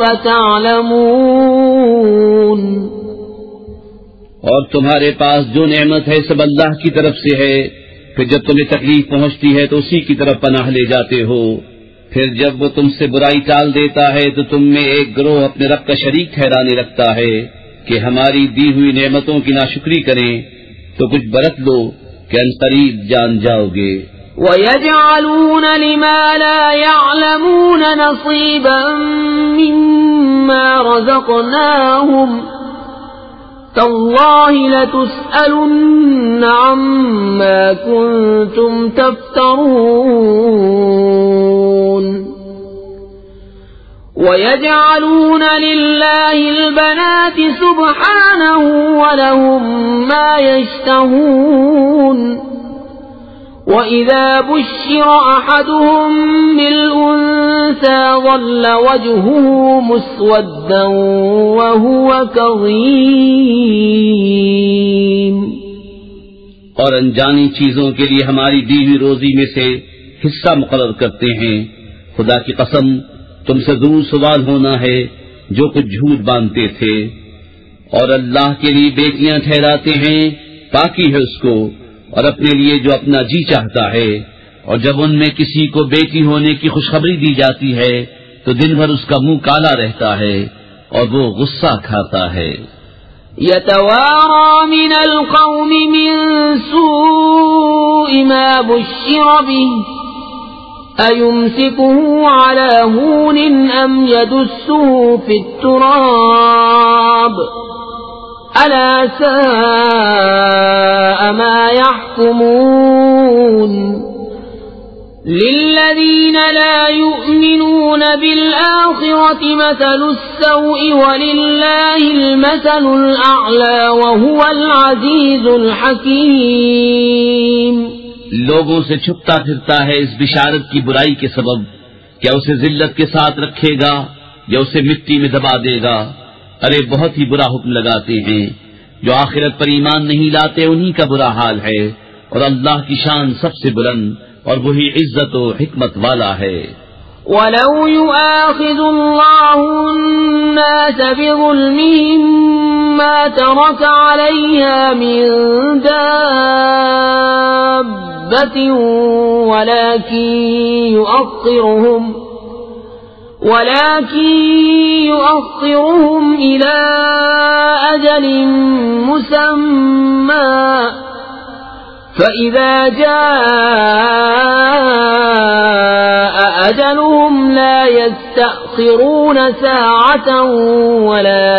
تعلمون. اور تمہارے پاس جو نعمت ہے سب اللہ کی طرف سے ہے، پھر جب تمہیں تکلیف پہنچتی ہے تو اسی کی طرف پناہ لے جاتے ہو، پھر جب وہ تم سے برائی ٹال دیتا ہے تو تم میں ایک گروہ اپنے رب کا شریک ٹھہرانے لگتا ہے کہ ہماری دی ہوئی نعمتوں کی ناشکری کریں، تو کچھ برت لو کہ عنقریب جان جاؤ گے. وَيَجْعَلُونَ لِمَا لَا يَعْلَمُونَ نَصِيبًا مِّمَّا رَزَقْنَاهُمْ تَاللَّهِ لَتُسْأَلُنَّ عَمَّا كُنتُمْ تَفْتَرُونَ. وَيَجْعَلُونَ لِلَّهِ الْبَنَاتِ سُبْحَانَهُ وَلَهُم مَّا يَشْتَهُونَ. وَإِذَا بُشِّرَ أَحَدُهُم بِالْأُنثَىٰ ظَلَّ وَجْهُهُ مُسْوَدًّا وَهُوَ كَظِيمٌ. اور انجانی چیزوں کے لیے ہماری دی ہوئی روزی میں سے حصہ مقرر کرتے ہیں. خدا کی قسم تم سے ضرور سوال ہونا ہے جو کچھ جھوٹ باندھتے تھے. اور اللہ کے لیے بیٹیاں ٹھہراتے ہیں، پاکی ہے اس کو، اور اپنے لیے جو اپنا جی چاہتا ہے. اور جب ان میں کسی کو بیٹی ہونے کی خوشخبری دی جاتی ہے تو دن بھر اس کا منہ کالا رہتا ہے اور وہ غصہ کھاتا ہے. يتوارى من القوم من سوء ما بشر به أيمسكه على هون أم يدسه في التراب ألا ساء ما يحكمون. للذين لا يؤمنون بالآخرة مثل السوء ولله المثل الأعلى وهو العزيز الحكيم. لوگوں سے چھپتا پھرتا ہے اس بشارت کی برائی کے سبب، کیا اسے ذلت کے ساتھ رکھے گا یا اسے مٹی میں دبا دے گا؟ ارے بہت ہی برا حکم لگاتے ہیں. جو آخرت پر ایمان نہیں لاتے انہی کا برا حال ہے، اور اللہ کی شان سب سے بلند اور وہی عزت و حکمت والا ہے. وَلَوْ يُؤَاخِذُ اللَّهُ النَّاسَ بِظُلْمِهِمْ مَا تَرَكَ عَلَيْهَا مِن دَابَّةٍ ولكن يؤخرهم إلى أجل مسمى فإذا جاء أجلهم لا يستأخرون ساعة ولا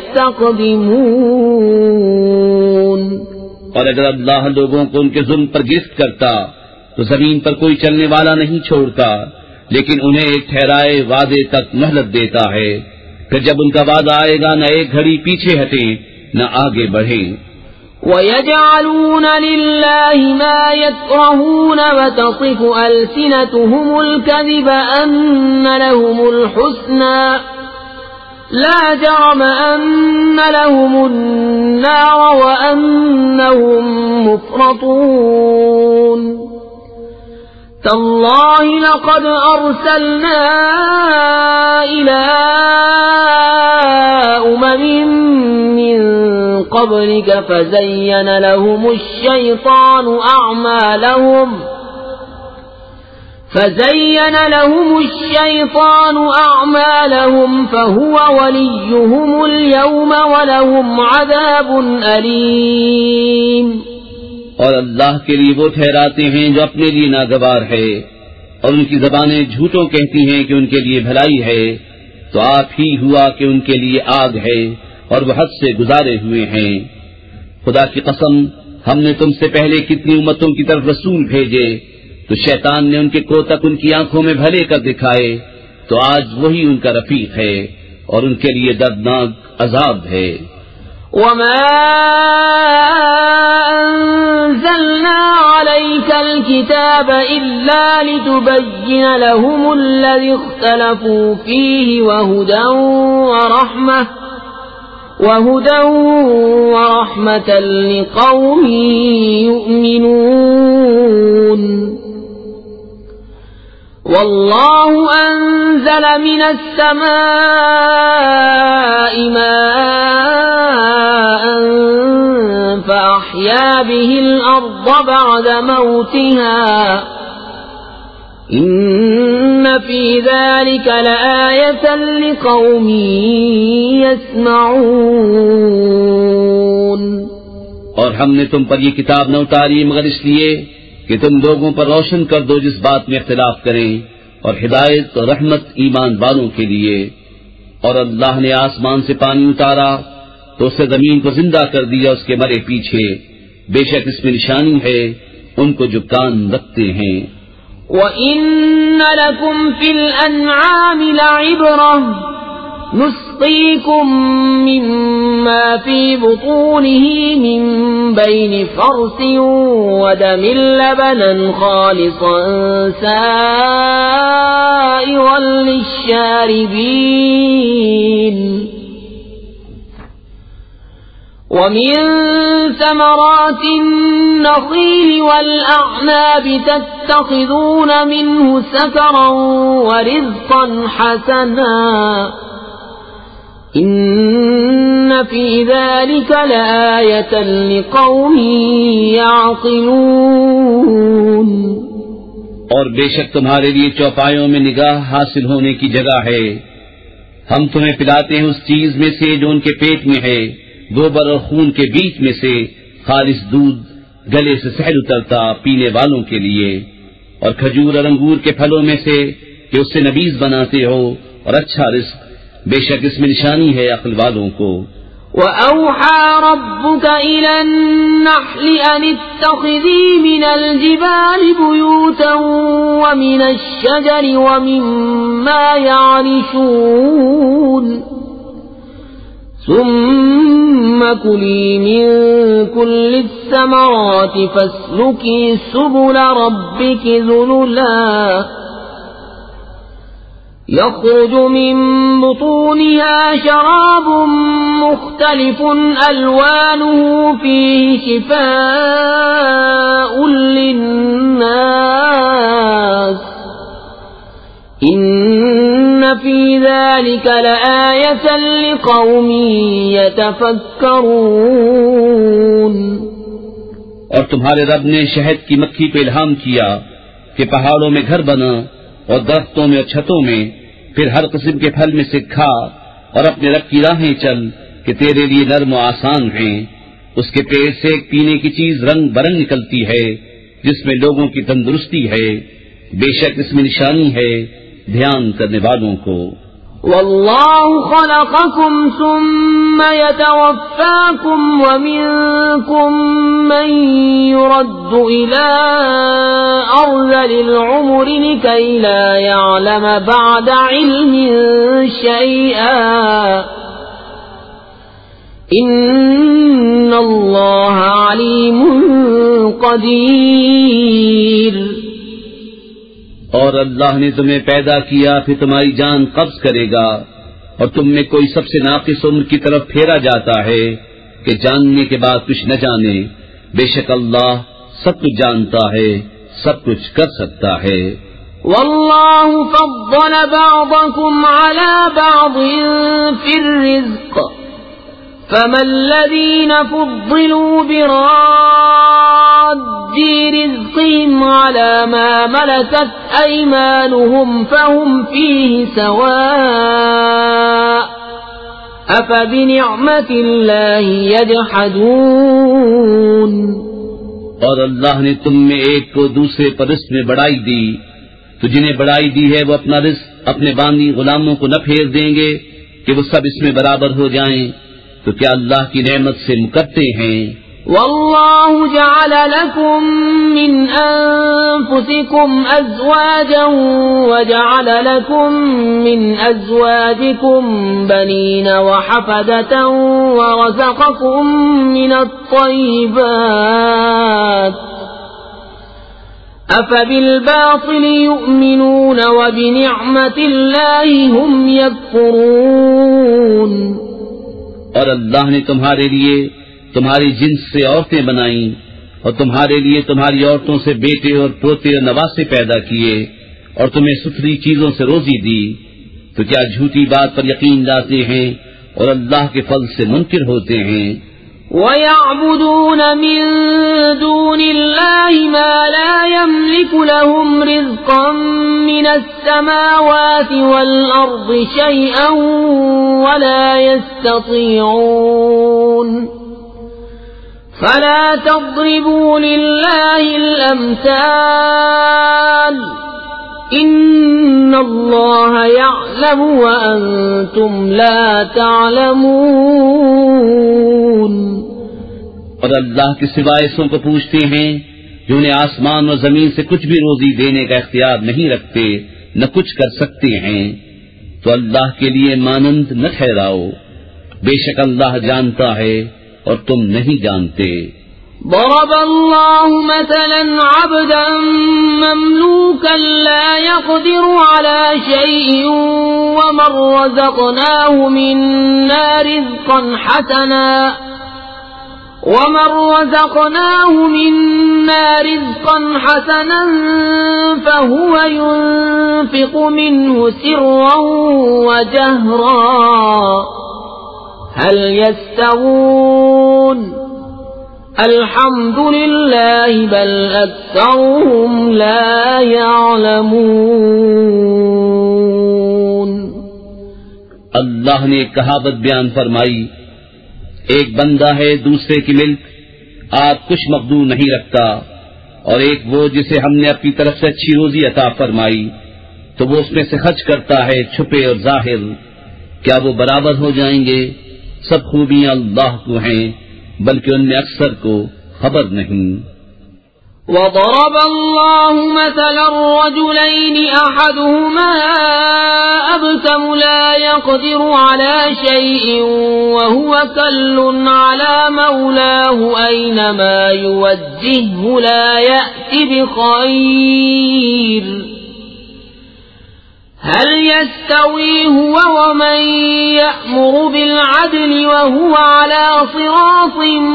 يستقدمون. اور اگر اللہ لوگوں کو ان کے ظلم پر گرفت کرتا تو زمین پر کوئی چلنے والا نہیں چھوڑتا، لیکن انہیں ایک ٹھہرائے وعدے تک مہلت دیتا ہے. پھر جب ان کا وعدہ آئے گا نہ ایک گھڑی پیچھے ہٹیں نہ آگے بڑھیں. وَيَجْعَلُونَ لِلَّهِ مَا يَكْرَهُونَ وَتَصِفُ أَلْسِنَتُهُمُ الْكَذِبَ أَنَّ لَهُمُ الْحُسْنَى لَا جَرَمَ أَنَّ لَهُمُ النَّارَ وَأَنَّهُمْ مفرطون تالله لقد أرسلنا إلى أمم من قبلك فزين لهم الشيطان أعمالهم فهو وليهم اليوم ولهم عذاب أليم اور اللہ کے لیے وہ ٹھہراتے ہیں جو اپنے لیے ناگوار ہے، اور ان کی زبانیں جھوٹوں کہتی ہیں کہ ان کے لیے بھلائی ہے، تو آپ ہی ہوا کہ ان کے لیے آگ ہے اور وہ حد سے گزارے ہوئے ہیں۔ خدا کی قسم، ہم نے تم سے پہلے کتنی امتوں کی طرف رسول بھیجے، تو شیطان نے ان کے کوتک ان کی آنکھوں میں بھلے کر دکھائے، تو آج وہی ان کا رفیق ہے اور ان کے لیے دردناک عذاب ہے۔ وما أنزلنا عليك الكتاب إلا لتبين لهم الذي اختلفوا فيه وهدى ورحمة لقوم يؤمنون والله أنزل من السماء ماء فأحيا به الأرض بعد موتها إن في ذلك لآية لقوم يسمعون اور ہم نے تم پر یہ کتاب نہ اتاری مگر اس لیے کہ تم لوگوں پر روشن کر دو جس بات میں اختلاف کریں، اور ہدایت اور رحمت ایمان والوں کے لیے۔ اور اللہ نے آسمان سے پانی اتارا تو اس سے زمین کو زندہ کر دیا اس کے مرے پیچھے، بے شک اس میں نشانی ہے ان کو جو کان رکھتے ہیں۔ وَإِنَّ لَكُمْ فِي الْأَنْعَامِ لَعِبْرَةً نسقيكم مما في بطونه من بين فرث ودم لبنا خالصا سائغا للشاربين ومن ثمرات النخيل والأعناب تتخذون منه سكرا ورزقا حسنا إن في ذلك لآية لقوم يعقلون اور بے شک تمہارے لیے چوپایوں میں نگاہ حاصل ہونے کی جگہ ہے، ہم تمہیں پلاتے ہیں اس چیز میں سے جو ان کے پیٹ میں ہے، گوبر اور خون کے بیچ میں سے خالص دودھ گلے سے سہل اترتا پینے والوں کے لیے، اور کھجور اور انگور کے پھلوں میں سے کہ اس سے نبیذ بناتے ہو، اور اچھا رزق، بے شک اس میں نشانی ہے عقل والوں کو۔ وَأَوْحَى رَبُّكَ إِلَى النَّحْلِ أَنِ اتَّخِذِي مِنَ الْجِبَالِ بُيُوتًا وَمِنَ الشَّجَرِ وَمِمَّا يَعْرِشُونَ ثُمَّ كُلِي مِن كُلِّ الثَّمَرَاتِ فَاسْلُكِي سُبُلَ رَبِّكِ ذُلُلًا يخرج من بطونها شراب مختلف ألوانه فيه شفاء للناس إن في ذلك لآية لقوم يتفكرون اور تمہارے رب نے شہد کی مکھی پہ الہام کیا کہ پہاڑوں میں گھر بنا اور درختوں میں اور چھتوں میں، پھر ہر قسم کے پھل میں سے کھا اور اپنے رب کی راہیں چل کہ تیرے لیے نرم و آسان ہیں۔ اس کے پیٹ سے ایک پینے کی چیز رنگ برنگ نکلتی ہے جس میں لوگوں کی تندرستی ہے، بے شک اس میں نشانی ہے دھیان کرنے والوں کو۔ والله خلقكم ثم يتوفاكم ومنكم من يرد إلى أرذل العمر لكي لا يعلم بعد علم شيئا إن الله عليم قدير اور اللہ نے تمہیں پیدا کیا پھر تمہاری جان قبض کرے گا، اور تم میں کوئی سب سے ناقص عمر کی طرف پھیرا جاتا ہے کہ جاننے کے بعد کچھ نہ جانے، بے شک اللہ سب کچھ جانتا ہے، سب کچھ کر سکتا ہے۔ واللہ فضل بعضکم علی بعض فی الرزق فما الذین فضلوا براد رزقهم على ما ملكت أيمانهم فهم فيه سواء أفبنعمة الله يجحدون۔ اور اللہ نے تم میں ایک کو دوسرے پر رزق میں بڑائی دی، تو جنہیں بڑائی دی ہے وہ اپنا رزق اپنے بانی غلاموں کو نہ پھیر دیں گے کہ وہ سب اس میں برابر ہو جائیں، تو کیا اللہ کی نعمت سے مکرتے ہیں؟ واللہ جعل لکم من انفسکم ازواجا وجعل لکم من ازواجکم بنین وحفدة ورزقکم من الطیبات افبالباطل یؤمنون وبنعمت اللہ هم یکفرون۔ اور اللہ نے تمہارے لیے تمہاری جنس سے عورتیں بنائیں اور تمہارے لیے تمہاری عورتوں سے بیٹے اور پوتے اور نواسے پیدا کیے اور تمہیں ستھری چیزوں سے روزی دی، تو کیا جھوٹی بات پر یقین لاتے ہیں اور اللہ کے فضل سے منکر ہوتے ہیں؟ وَيَعْبُدُونَ مِن دُونِ اللَّهِ مَا لَا يَمْلِكُ لَهُمْ رِزْقًا مِّنَ السَّمَاوَاتِ وَالْأَرْضِ شَيْئًا وَلَا يَسْتَطِيعُونَ فَلَا تَضْرِبُوا لِلَّهِ الْأَمْثَالَ إِنَّ اللَّهَ يَعْلَمُ وَأَنْتُمْ لَا تَعْلَمُونَ۔ اور اللہ کے سوائے سو کو پوچھتے ہیں جو انہیں آسمان و زمین سے کچھ بھی روزی دینے کا اختیار نہیں رکھتے، نہ کچھ کر سکتے ہیں، تو اللہ کے لیے مانند نہ ٹھہراؤ، بے شک اللہ جانتا ہے اور تم نہیں جانتے۔ ضرب اللہ مثلا عبدا مملوكا لا يقدر على شيء ومن رزقناه منا رزقا حسنا فهو ينفق منه سرا وجهرا هل يستوون الحمد للہ بل اکثرهم لا يعلمون۔ اللہ نے ایک کہاوت بیان فرمائی، ایک بندہ ہے دوسرے کی ملک، آپ کچھ مقدور نہیں رکھتا، اور ایک وہ جسے ہم نے اپنی طرف سے اچھی روزی عطا فرمائی تو وہ اس میں سے خرچ کرتا ہے چھپے اور ظاہر، کیا وہ برابر ہو جائیں گے؟ سب خوبیاں اللہ کو ہیں بلکہ ان میں اکثر کو خبر نہیں۔ وضرب الله مثلا الرجلين أحدهما أبكم لا يقدر على شيء وهو كل على مولاه أينما يوجهه لا يأتي بخير هل يستوي هو ومن يأمر بالعدل وهو على صراط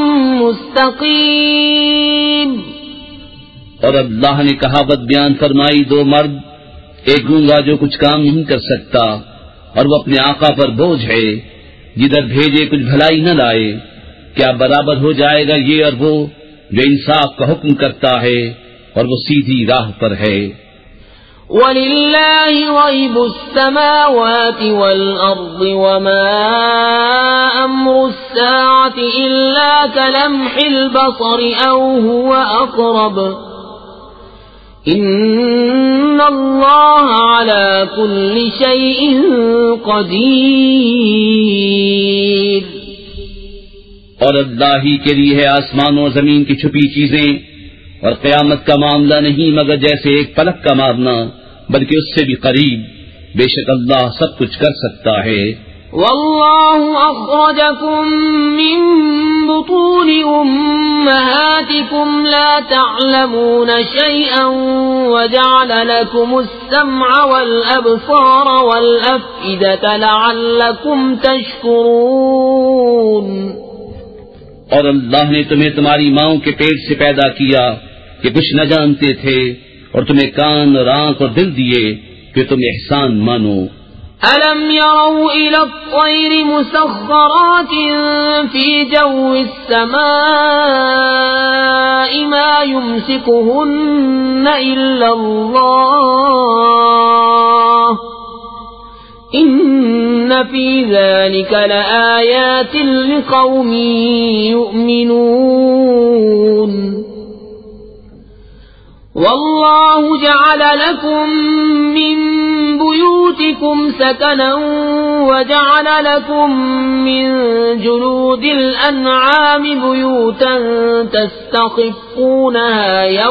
مستقيم۔ اور اللہ نے کہاوت بیان فرمائی، دو مرد، ایک گونگا جو کچھ کام نہیں کر سکتا اور وہ اپنے آقا پر بوجھ ہے، جدھر بھیجے کچھ بھلائی نہ لائے، کیا برابر ہو جائے گا یہ اور وہ جو انصاف کا حکم کرتا ہے اور وہ سیدھی راہ پر ہے؟ وَلِلَّهِ غَيْبُ السَّمَاوَاتِ وَالْأَرْضِ وَمَا أَمْرُ السَّاعَةِ إِلَّا كَلَمْحِ الْبَصَرِ أَوْ هُوَ أَقْرَبُ إِنَّ اللَّهَ عَلَى كُلِّ شَيْءٍ قَدِيرٌ۔ اور اللہ ہی کے لیے ہے آسمان و زمین کی چھپی چیزیں، اور قیامت کا معاملہ نہیں مگر جیسے ایک پلک کا مارنا، بلکہ اس سے بھی قریب، بے شک اللہ سب کچھ کر سکتا ہے۔ واللہ اخرجکم من بطون امہاتکم لا تعلمون شیئا وجعل لکم السمع والابصار والافئدة لعلکم تشکرون۔ اور اللہ نے تمہیں تمہاری ماؤں کے پیٹ سے پیدا کیا کہ کچھ نہ جانتے تھے، اور تمہیں کان اور آنکھ اور دل دیے کہ تم احسان مانو۔ أَلَمْ يَرَوْا إِلَى الطَّيْرِ مُسَخَّرَاتٍ فِي جَوِّ السَّمَاءِ مَا يُمْسِكُهُنَّ إِلَّا اللَّهُ إِنَّ فِي ذَلِكَ لَآيَاتٍ لِقَوْمٍ يُؤْمِنُونَ وَاللَّهُ جَعَلَ لَكُم مِّن بُيُوتِكُمْ سَكَنًا وَجَعَلَ لَكُم مِّن جُلُودِ الْأَنْعَامِ بُيُوتًا تَسْتَخِفُّونَهَا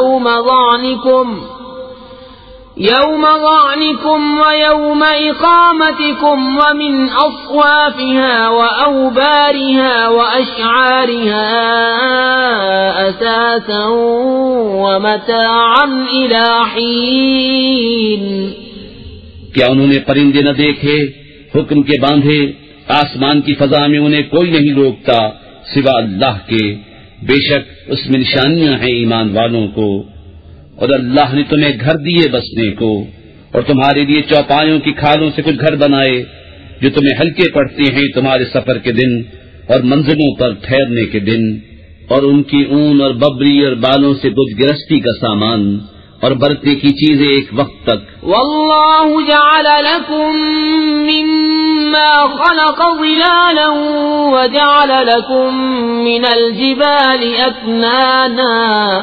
يَوْمَ ظَعْنِكُمْ وَيَوْمَ إِقَامَتِكُمْ وَمِنْ أَصْوَافِهَا وَأَوْبَارِهَا وَأَشْعَارِهَا أَثَاثًا وَمَتَاعًا إِلَى حِينٍ۔ کیا انہوں نے پرندے نہ دیکھے حکم کے باندھے؟ آسمان کی فضا میں انہیں کوئی نہیں روکتا سوا اللہ کے، بے شک اس میں نشانیاں ہیں ایمان والوں کو۔ اور اللہ نے تمہیں گھر دیے بسنے کو، اور تمہارے لیے چوپایوں کی کھالوں سے کچھ گھر بنائے جو تمہیں ہلکے پڑتے ہیں تمہارے سفر کے دن اور منزلوں پر ٹھہرنے کے دن، اور ان کی اون اور ببری اور بالوں سے کچھ گرستی کا سامان اور برتنے کی چیزیں ایک وقت تک۔ واللہ جعل لکم مما خلق ظلالا وجعل لکم من الجبال أكنانا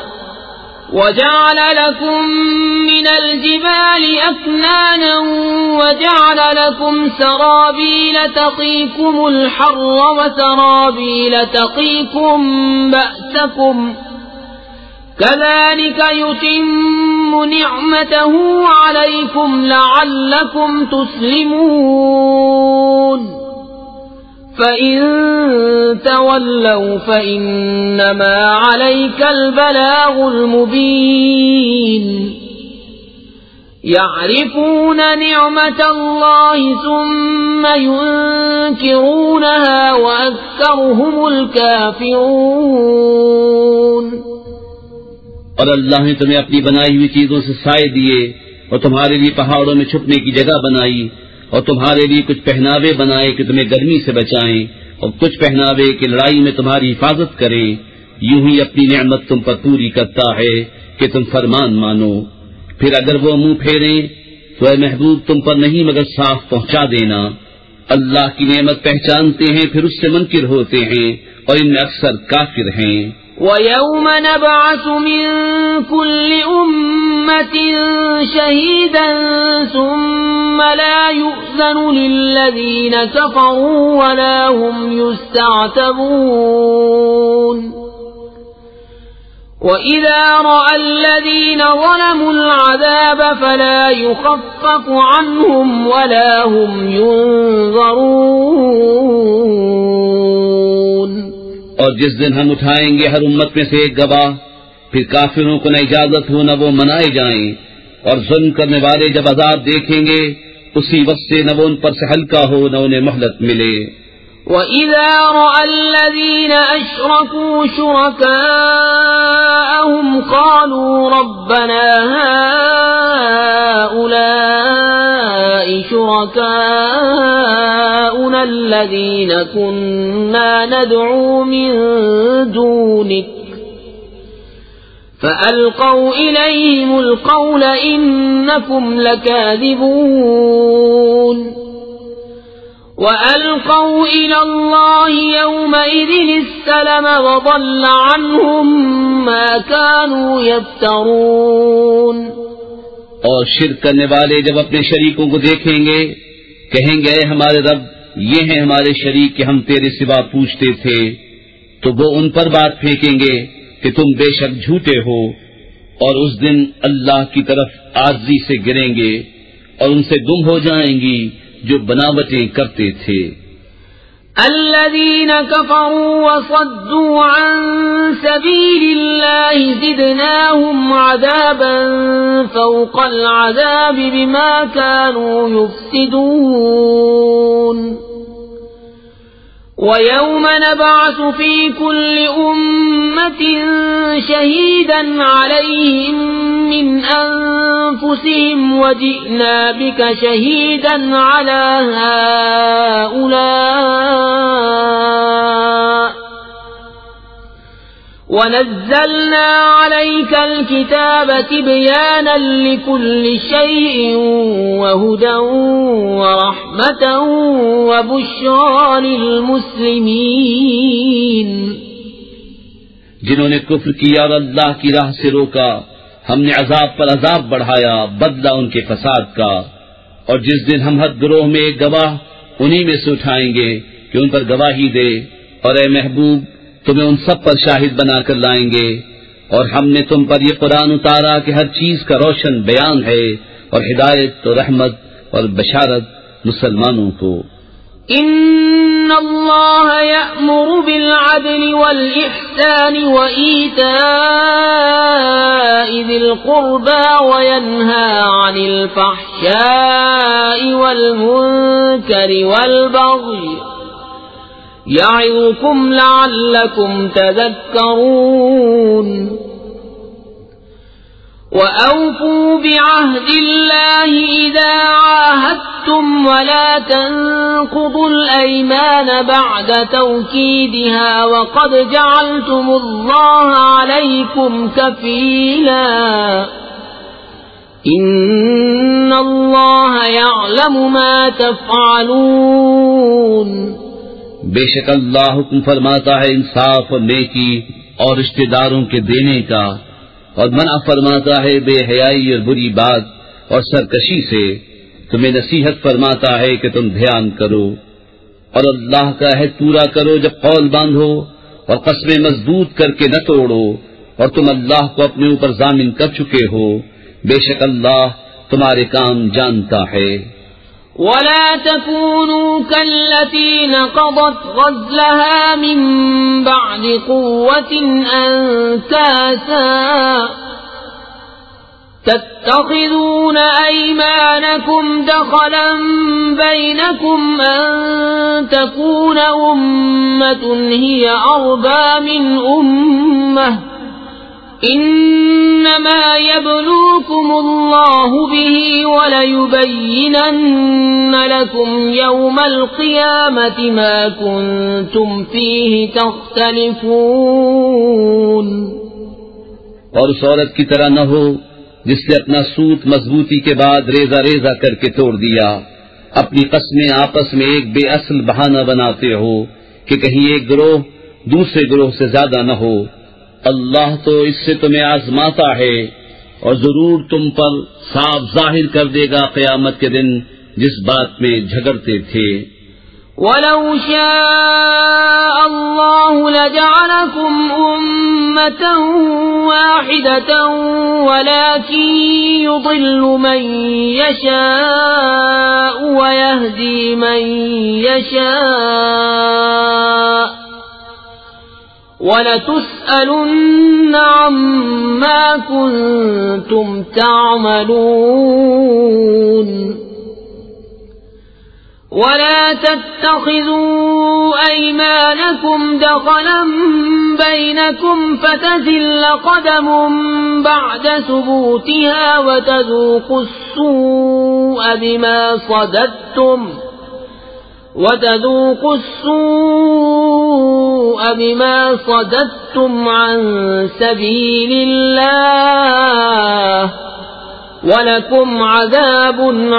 وجعل لكم سرابيل تقيكم الحر وسرابيل تقيكم بأسكم كذلك يتم نعمته عليكم لعلكم تسلمون فَإِن تَوَلَّوْا فَإِنَّمَا عَلَيْكَ الْبَلَاغُ الْمُبِينُ يَعْرِفُونَ نِعْمَةَ اللَّهِ ثُمَّ يُنكِرُونَهَا وَأَكْثَرُهُمُ الْكَافِرُونَ۔ اور اللہ نے تمہیں اپنی بنائی ہوئی چیزوں سے سائے دیے، اور تمہارے لیے پہاڑوں میں چھپنے کی جگہ بنائی، اور تمہارے لیے کچھ پہناوے بنائے کہ تمہیں گرمی سے بچائیں، اور کچھ پہناوے کہ لڑائی میں تمہاری حفاظت کریں۔ یوں ہی اپنی نعمت تم پر پوری کرتا ہے کہ تم فرمان مانو۔ پھر اگر وہ منہ پھیریں تو اے محبوب تم پر نہیں مگر صاف پہنچا دینا۔ اللہ کی نعمت پہچانتے ہیں پھر اس سے منکر ہوتے ہیں، اور ان میں اکثر کافر ہیں۔ وَيَوْمَ نَبْعَثُ مِن كُلِّ أُمَّةٍ شَهِيدًا ثُمَّ لَا يُؤْذَنُ لِلَّذِينَ كَفَرُوا وَلَا هُمْ يُسْتَعْتَبُونَ وَإِذَا رَأَى الَّذِينَ ظَلَمُوا الْعَذَابَ فَلَا يُخَفَّفُ عَنْهُمْ وَلَا هُمْ يُنظَرُونَ۔ اور جس دن ہم اٹھائیں گے ہر امت میں سے ایک گواہ، پھر کافروں کو نہ اجازت ہو نہ وہ منائے جائیں، اور ظلم کرنے والے جب عذاب دیکھیں گے اسی وقت سے نہ وہ ان پر سے ہلکا ہو نہ انہیں مہلت ملے۔ وَإِذَا رَأَى الَّذِينَ أَشْرَكُوا شُرَكَاءَهُمْ قَالُوا رَبَّنَا هَؤُلَاءِ شُرَكَاؤُنَا الَّذِينَ كُنَّا نَدْعُو مِن دُونِكَ فَأَلْقَوْا إِلَيْهِمُ الْقَوْلَ إِنَّكُمْ لَكَاذِبُونَ وَأَلْقَوْا إِلَى اللَّهِ يَوْمَئِذٍ السَّلَمَ وَضَلَّ عَنْهُمْ مَا كَانُوا يَفْتَرُونَ۔ اور شرک کرنے والے جب اپنے شریکوں کو دیکھیں گے کہیں گے اے ہمارے رب یہ ہیں ہمارے شریک کہ ہم تیرے سوا پوچھتے تھے، تو وہ ان پر بات پھینکیں گے کہ تم بے شک جھوٹے ہو، اور اس دن اللہ کی طرف عاجزی سے گریں گے اور ان سے گم ہو جائیں گی جو بناوٹیں کرتے تھے۔ الذين كفروا وصدوا عن سبيل الله زدناهم عذابا فوق العذاب بما كانوا يفسدون وَيَوْمَ نَبْعَثُ فِي كُلِّ أُمَّةٍ شَهِيدًا عَلَيْهِمْ مِنْ أَنفُسِهِمْ وَجِئْنَا بِكَ شَهِيدًا عَلَى هَؤُلَاءِ وَنَزَّلْنَا عَلَيْكَ الْكِتَابَ تِبْيَانًا لِكُلِّ شَيْءٍ وَهُدًى وَرَحْمَةً وَبُشْرَى لِلْمُسْلِمِينَ جنہوں نے کفر کیا اور اللہ کی راہ سے روکا، ہم نے عذاب پر عذاب بڑھایا، بدلہ ان کے فساد کا۔ اور جس دن ہم حد گروہ میں ایک گواہ انہی میں سے اٹھائیں گے کہ ان پر گواہی دے، اور اے محبوب تمہیں ان سب پر شاہد بنا کر لائیں گے، اور ہم نے تم پر یہ قرآن اتارا کہ ہر چیز کا روشن بیان ہے، اور ہدایت اور رحمت اور بشارت مسلمانوں کو۔ ان اللہ یأمر بالعدل والإحسان وإیتاء ذی القربى وینہی عن الفحشاء والمنکر والبغی یعظکم لعلکم تذکرون وَأَوْفُوا بِعَهْدِ اللَّهِ إِذَا عَاهَدتُّمْ وَلَا تَنقُضُوا الْأَيْمَانَ بَعْدَ تَوْكِيدِهَا وَقَدْ جَعَلْتُمُ اللَّهَ عَلَيْكُمْ كَفِيلًا إِنَّ اللَّهَ يَعْلَمُ مَا تَفْعَلُونَ۔ بے شک اللہ حکم فرماتا ہے انصاف اور نیکی اور رشتہ داروں کے دینے کا، اور منع فرماتا ہے بے حیائی اور بری بات اور سرکشی سے، تمہیں نصیحت فرماتا ہے کہ تم دھیان کرو اور اللہ کا عہد پورا کرو جب قول باندھو، اور قسمیں مضبوط کر کے نہ توڑو، اور تم اللہ کو اپنے اوپر ضامن کر چکے ہو، بے شک اللہ تمہارے کام جانتا ہے۔ وَلَا تَكُونُوا كَالَّتِي نَقَضَتْ غَزْلَهَا مِن بَعْدِ قُوَّةٍ أَنكَاثًا تَتَّخِذُونَ أَيْمَانَكُمْ دَخَلًا بَيْنَكُمْ أَن تَكُونَ أُمَّةٌ هِيَ أَرْبَى مِنْ أُمَّةٍ انما يبلوكم الله به وليبينن لكم يوم القيامة ما كنتم فيه تختلفون۔ اور اس عورت کی طرح نہ ہو جس نے اپنا سوت مضبوطی کے بعد ریزہ ریزہ کر کے توڑ دیا، اپنی قسمیں آپس میں ایک بے اصل بہانہ بناتے ہو کہ کہیں ایک گروہ دوسرے گروہ سے زیادہ نہ ہو۔ اللہ تو اس سے تمہیں آزماتا ہے، اور ضرور تم پر صاف ظاہر کر دے گا قیامت کے دن جس بات میں جھگڑتے تھے۔ وَلَوْ شَاءَ اللَّهُ لَجَعَلَكُمْ أُمَّةً وَاحِدَةً وَلَكِن يُضِلُّ مَن يَشَاءُ وَيَهْدِي مَن يَشَاءُ وَلَتُسْأَلُنَّ عَمَّا كُنتُمْ تَعْمَلُونَ۔ وَلَا تَتَّخِذُوا أَيْمَانَكُمْ دَخَلًا بَيْنَكُمْ فَتَزِلَّ قَدَمٌ بَعْدَ ثُبُوتِهَا وَتَذُوقُوا السُّوءَ بِمَا صَدَدتُّمْ عَن سَبِيلِ اللَّهِ وَلَكُمْ عَذَابٌ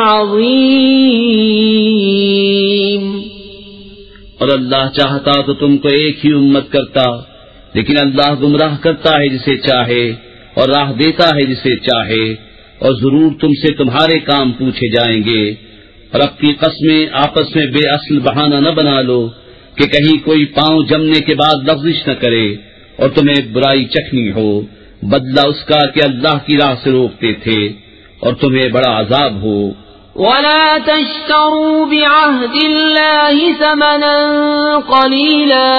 عَظِيمٌ۔ اور اللہ چاہتا تو تم کو ایک ہی امت کرتا، لیکن اللہ گمراہ کرتا ہے جسے چاہے اور راہ دیتا ہے جسے چاہے، اور ضرور تم سے تمہارے کام پوچھے جائیں گے۔ اور اپنی قسمیں آپس میں بے اصل بہانہ نہ بنا لو کہ کہیں کوئی پاؤں جمنے کے بعد لغزش نہ کرے اور تمہیں برائی چکھنی ہو، بدلہ اس کا کہ اللہ کی راہ سے روکتے تھے اور تمہیں بڑا عذاب ہو۔ وَلَا تَشْتَرُوا بِعَهْدِ اللَّهِ ثَمَنًا قَلِيلًا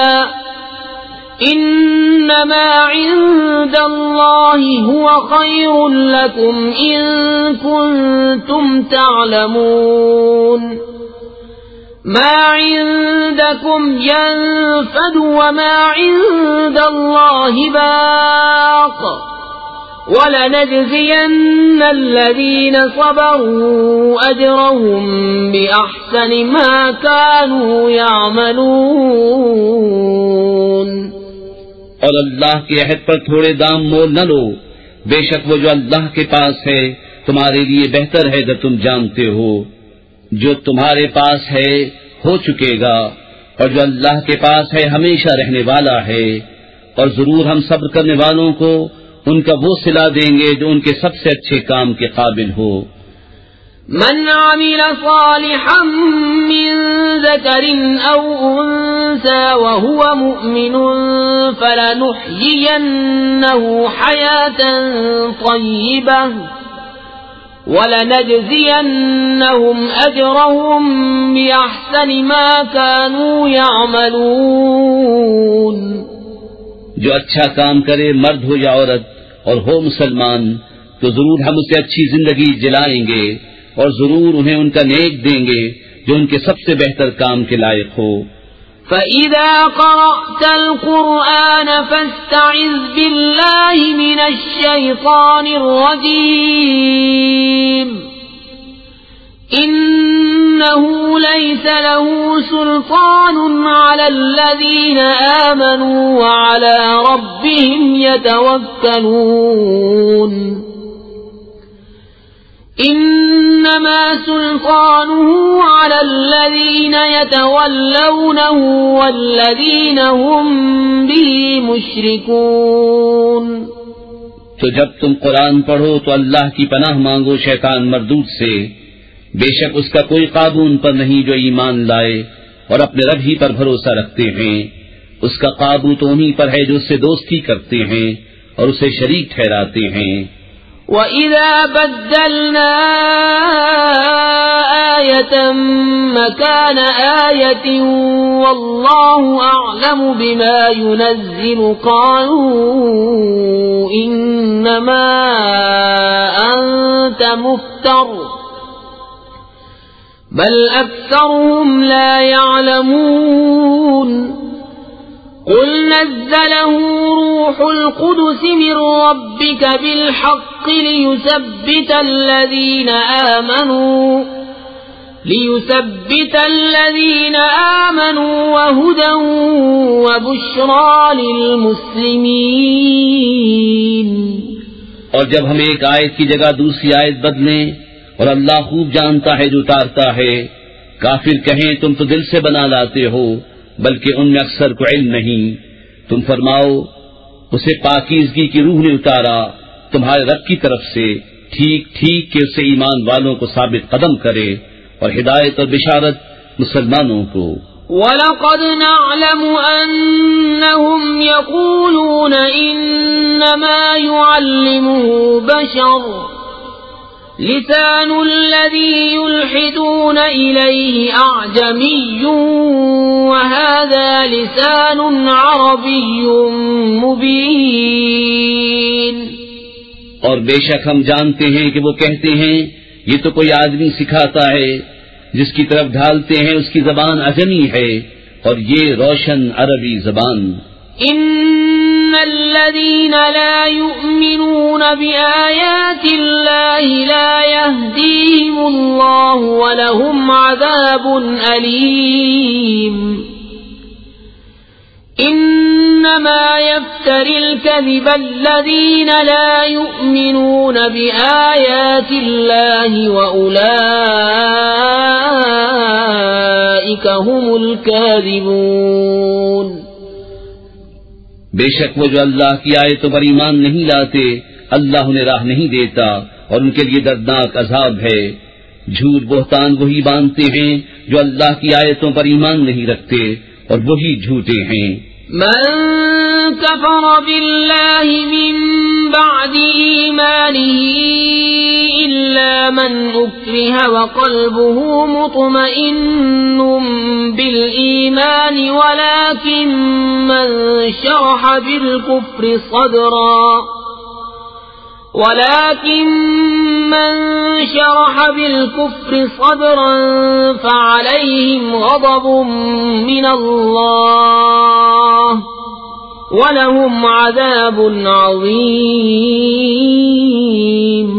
إِنَّمَا عِندَ اللَّهِ هُوَ خَيْرٌ لَكُمْ إِن كُنتُمْ تَعْلَمُونَ۔ ما عندكم ينفد وما عند الله باق وَلَنَجْزِيَنَّ الَّذِينَ صَبَرُوا أَجْرَهُمْ بِأَحْسَنِ مَا كَانُوا يَعْمَلُونَ۔ اور اللہ کے عہد پر تھوڑے دام مول نہ لو، بے شک وہ جو اللہ کے پاس ہے تمہارے لیے بہتر ہے اگر تم جانتے ہو۔ جو تمہارے پاس ہے ہو چکے گا، اور جو اللہ کے پاس ہے ہمیشہ رہنے والا ہے، اور ضرور ہم صبر کرنے والوں کو ان کا وہ صلہ دیں گے جو ان کے سب سے اچھے کام کے قابل ہو۔ من عمل صالحا من ذكر أو أنثى وهو مؤمن فلنحيينه حياة طيبة وَلَنَجْزِيَنَّهُمْ أَجْرَهُمْ بِأَحْسَنِ مَا كَانُوا يَعْمَلُونَ۔ جو اچھا کام کرے مرد ہو یا عورت اور ہو مسلمان تو ضرور ہم اسے اچھی زندگی دلائیں گے، اور ضرور انہیں ان کا نیک دیں گے جو ان کے سب سے بہتر کام کے لائق ہو۔ فَإِذَا قَرَأْتَ الْقُرْآنَ فَاسْتَعِذْ بِاللَّهِ مِنَ الشَّيْطَانِ الرَّجِيمِ إِنَّهُ لَيْسَ لَهُ سُلْطَانٌ عَلَى الَّذِينَ آمَنُوا وَعَلَى رَبِّهِمْ يَتَوَكَّلُونَ إِنَّمَا سُلْطَانُهُ عَلَى الَّذِينَ يَتَوَلَّوْنَهُ وَالَّذِينَ هُمْ بِهِ مُشْرِكُونَ۔ تو جب تم قرآن پڑھو تو اللہ کی پناہ مانگو شیطان مردود سے، بے شک اس کا کوئی قابو ان پر نہیں جو ایمان لائے اور اپنے رب ہی پر بھروسہ رکھتے ہیں۔ اس کا قابو تو انہی پر ہے جو اس سے دوستی کرتے ہیں اور اسے شریک ٹھہراتے ہیں۔ وَإِذَا بَدَّلْنَا آيَةً مَكَانَ آيَةٍ وَاللَّهُ أَعْلَمُ بِمَا يُنَزِّلُ قَالُوا إِنَّمَا أَنْتَ مُفْتَرٍ بَلْ أَكْثَرُهُمْ لَا يَعْلَمُونَ قُلْ نَزَّلَهُ رُوحُ الْقُدُسِ مِنْ رَبِّكَ بِالْحَقِّ لِيُثَبِّتَ الَّذِينَ آمَنُوا وَهُدًى وَبُشْرَى لِلْمُسْلِمِينَ۔ اور جب ہم ایک آیت کی جگہ دوسری آیت بدلیں، اور اللہ خوب جانتا ہے جو اتارتا ہے، کافر کہیں تم تو دل سے بنا لاتے ہو بلکہ ان میں اکثر کو علم نہیں۔ تم فرماؤ اسے پاکیزگی کی روح نے اتارا تمہارے رب کی طرف سے، ٹھیک ٹھیک کہ اسے ایمان والوں کو ثابت قدم کرے اور ہدایت اور بشارت مسلمانوں کو۔ وَلَقَدْ نَعْلَمُ أَنَّهُمْ يَقُولُونَ إِنَّمَا يُعَلِّمُهُ بَشَرٌ لِسَانُ الَّذِي يُلْحِدُونَ إِلَيْهِ أَعْجَمِيٌّ وَهَذَا لِسَانٌ عَرَبِيٌّ مُبِينٌ۔ اور بے شک ہم جانتے ہیں کہ وہ کہتے ہیں یہ تو کوئی آدمی سکھاتا ہے، جس کی طرف ڈھالتے ہیں اس کی زبان عجمی ہے، اور یہ روشن عربی زبان۔ إِنَّ الَّذِينَ لَا يُؤْمِنُونَ بِآيَاتِ اللَّهِ لَا يَهْدِيهِمُ اللَّهُ وَلَهُمْ عَذَابٌ أَلِيمٌ۔ إِنَّمَا يَفْتَرِي الْكَذِبَ الَّذِينَ لَا يُؤْمِنُونَ بِآيَاتِ اللَّهِ وَأُولَئِكَ هُمُ الْكَاذِبُونَ۔ بے شک وہ جو اللہ کی آیتوں پر ایمان نہیں لاتے اللہ انہیں راہ نہیں دیتا اور ان کے لیے دردناک عذاب ہے۔ جھوٹ بہتان وہی باندھتے ہیں جو اللہ کی آیتوں پر ایمان نہیں رکھتے اور وہی جھوٹے ہیں۔ من كفر بالله من بعد إيمانه إلا من أكره وقلبه مطمئن بالإيمان ولكن من شرح بالكفر ولكن من شرح بالكفر صدرا فعليهم غضب من الله ولهم عذاب عظيم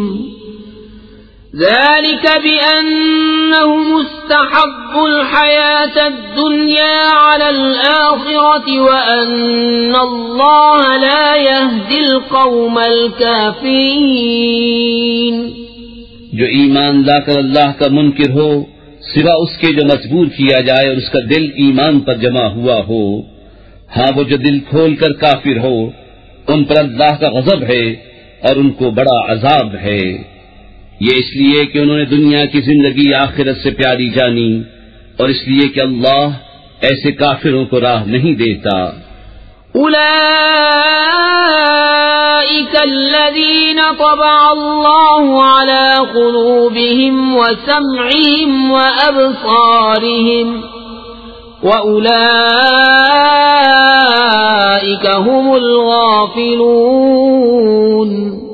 ذلك بأنهم استحبوا الحياة الدنيا على الآخرة وأن الله لا يهدي القوم الكافرين. جو ایمان لا کر اللہ کا منکر ہو سوا اس کے جو مجبور کیا جائے اور اس کا دل ایمان پر جمع ہوا ہو، ہاں وہ جو دل کھول کر کافر ہو ان پر اللہ کا غضب ہے اور ان کو بڑا عذاب ہے. یہ اس لیے کہ انہوں نے دنیا کی زندگی آخرت سے پیاری جانی اور اس لیے کہ اللہ ایسے کافروں کو راہ نہیں دیتا. أولئك الذين طبع الله على قلوبهم وسمعهم وأبصارهم وأولئك هم الغافلون.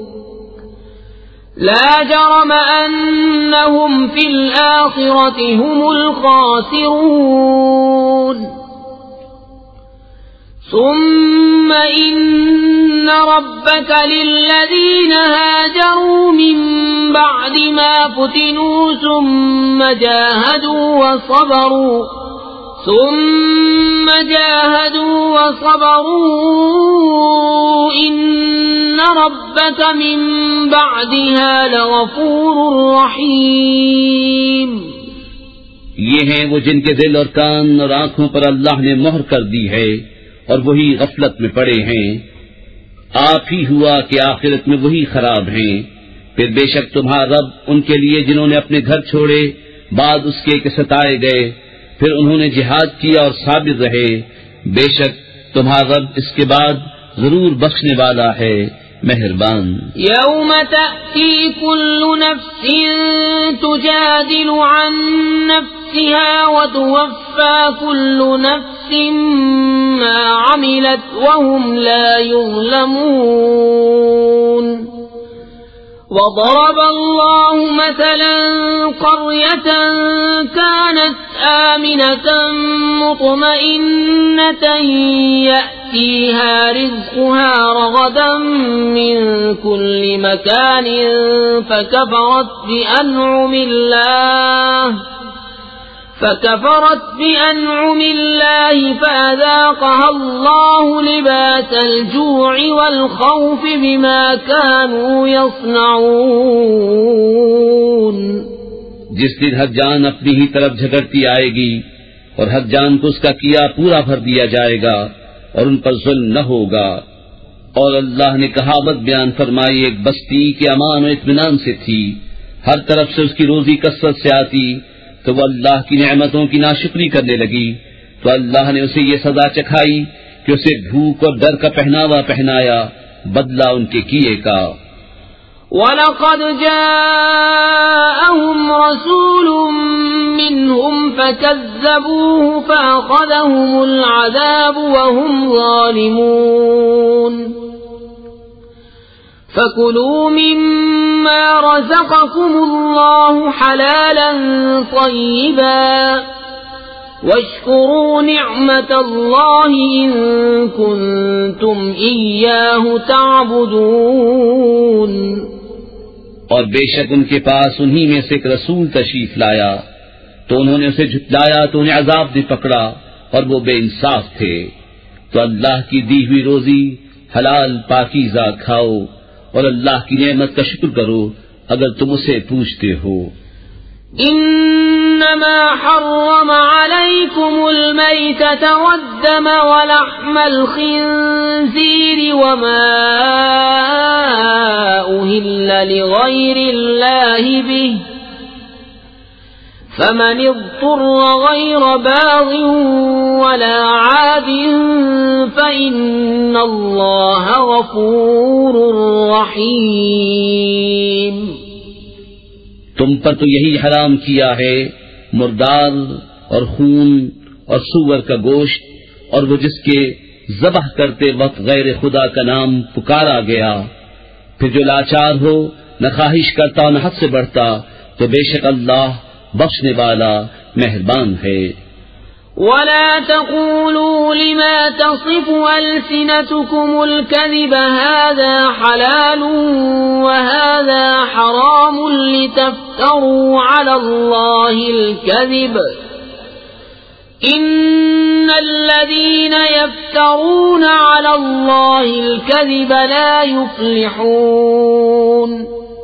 لا جرم أنهم في الآخرة هم الخاسرون. ثم إن ربك للذين هاجروا من بعد ما فتنوا ثم جاهدوا وصبروا إن ربك من بعدها لغفور رحيم. یہ ہیں وہ جن کے دل اور کان اور آنکھوں پر اللہ نے مہر کر دی ہے اور وہی غفلت میں پڑے ہیں. آپ ہی ہوا کہ آخرت میں وہی خراب ہیں. پھر بے شک تمہارا رب ان کے لیے جنہوں نے اپنے گھر چھوڑے بعد اس کے کہ ستائے گئے پھر انہوں نے جہاد کیا اور صابر رہے، بے شک تمہارا رب اس کے بعد ضرور بخشنے والا ہے، مہربان. یوم تأتی کل نفس تجادل عن نفسها وتوفى كل نفس ما عملت وهم لا يظلمون. وضرب الله مثلا قرية كانت آمنة مطمئنة يأتيها رزقها رغدا من كل مكان فكفرت بأنعم الله فأذاقها الله لباس الجوع والخوف بما كانوا يصنعون. جس دن ہر جان اپنی ہی طرف جھگڑتی آئے گی اور ہر جان کو اس کا کیا پورا بھر دیا جائے گا اور ان پر ظلم نہ ہوگا. اور اللہ نے کہاوت بیان فرمائی ایک بستی کے امان و اطمینان سے تھی، ہر طرف سے اس کی روزی کثرت سے آتی تو وہ اللہ کی نعمتوں کی ناشکری کرنے لگی تو اللہ نے اسے یہ سزا چکھائی کہ اسے بھوک اور ڈر کا پہناوا پہنایا، بدلہ ان کے کیے کا. وَلَقَدْ جَاءَهُمْ رَسُولٌ مِّنْهُمْ فَكَذَّبُوهُ فَأَخَذَهُمُ الْعَذَابُ وَهُمْ ظَالِمُونَ. فَكُلُوا مِمَّا رَزَقَكُمُ اللَّهُ حَلَالًا طَيِّبًا وَاشْكُرُوا نِعْمَةَ اللَّهِ إِن كُنتُمْ إِيَّاهُ تَعْبُدُونَ. اور بے شک ان کے پاس انہی میں سے ایک رسول تشریف لایا تو انہوں نے اسے جھٹلایا تو انہیں عذاب دے پکڑا اور وہ بے انصاف تھے. تو اللہ کی دی ہوئی روزی حلال پاکیزہ کھاؤ اور اللہ کی نعمت کا شکر کرو اگر تم اسے پوچھتے ہو. انما حرم عليكم الميتة والدم ولحم الخنزير وما أهل لغير الله به فمن اضطر غير باغ ولا عاد فإن الله غفور رحيم. تم پر تو یہی حرام کیا ہے مردار اور خون اور سور کا گوشت اور وہ جس کے ذبح کرتے وقت غیر خدا کا نام پکارا گیا، پھر جو لاچار ہو، نہ خواہش کرتا نہ حد سے بڑھتا، تو بے شک اللہ بخشنے والا مہربان ہے۔ ولا تقولوا لما تصف ألسنتكم الكذب هذا حلال وهذا حرام لتفتروا على الله الكذب إن الذين يفترون على الله الكذب لا يفلحون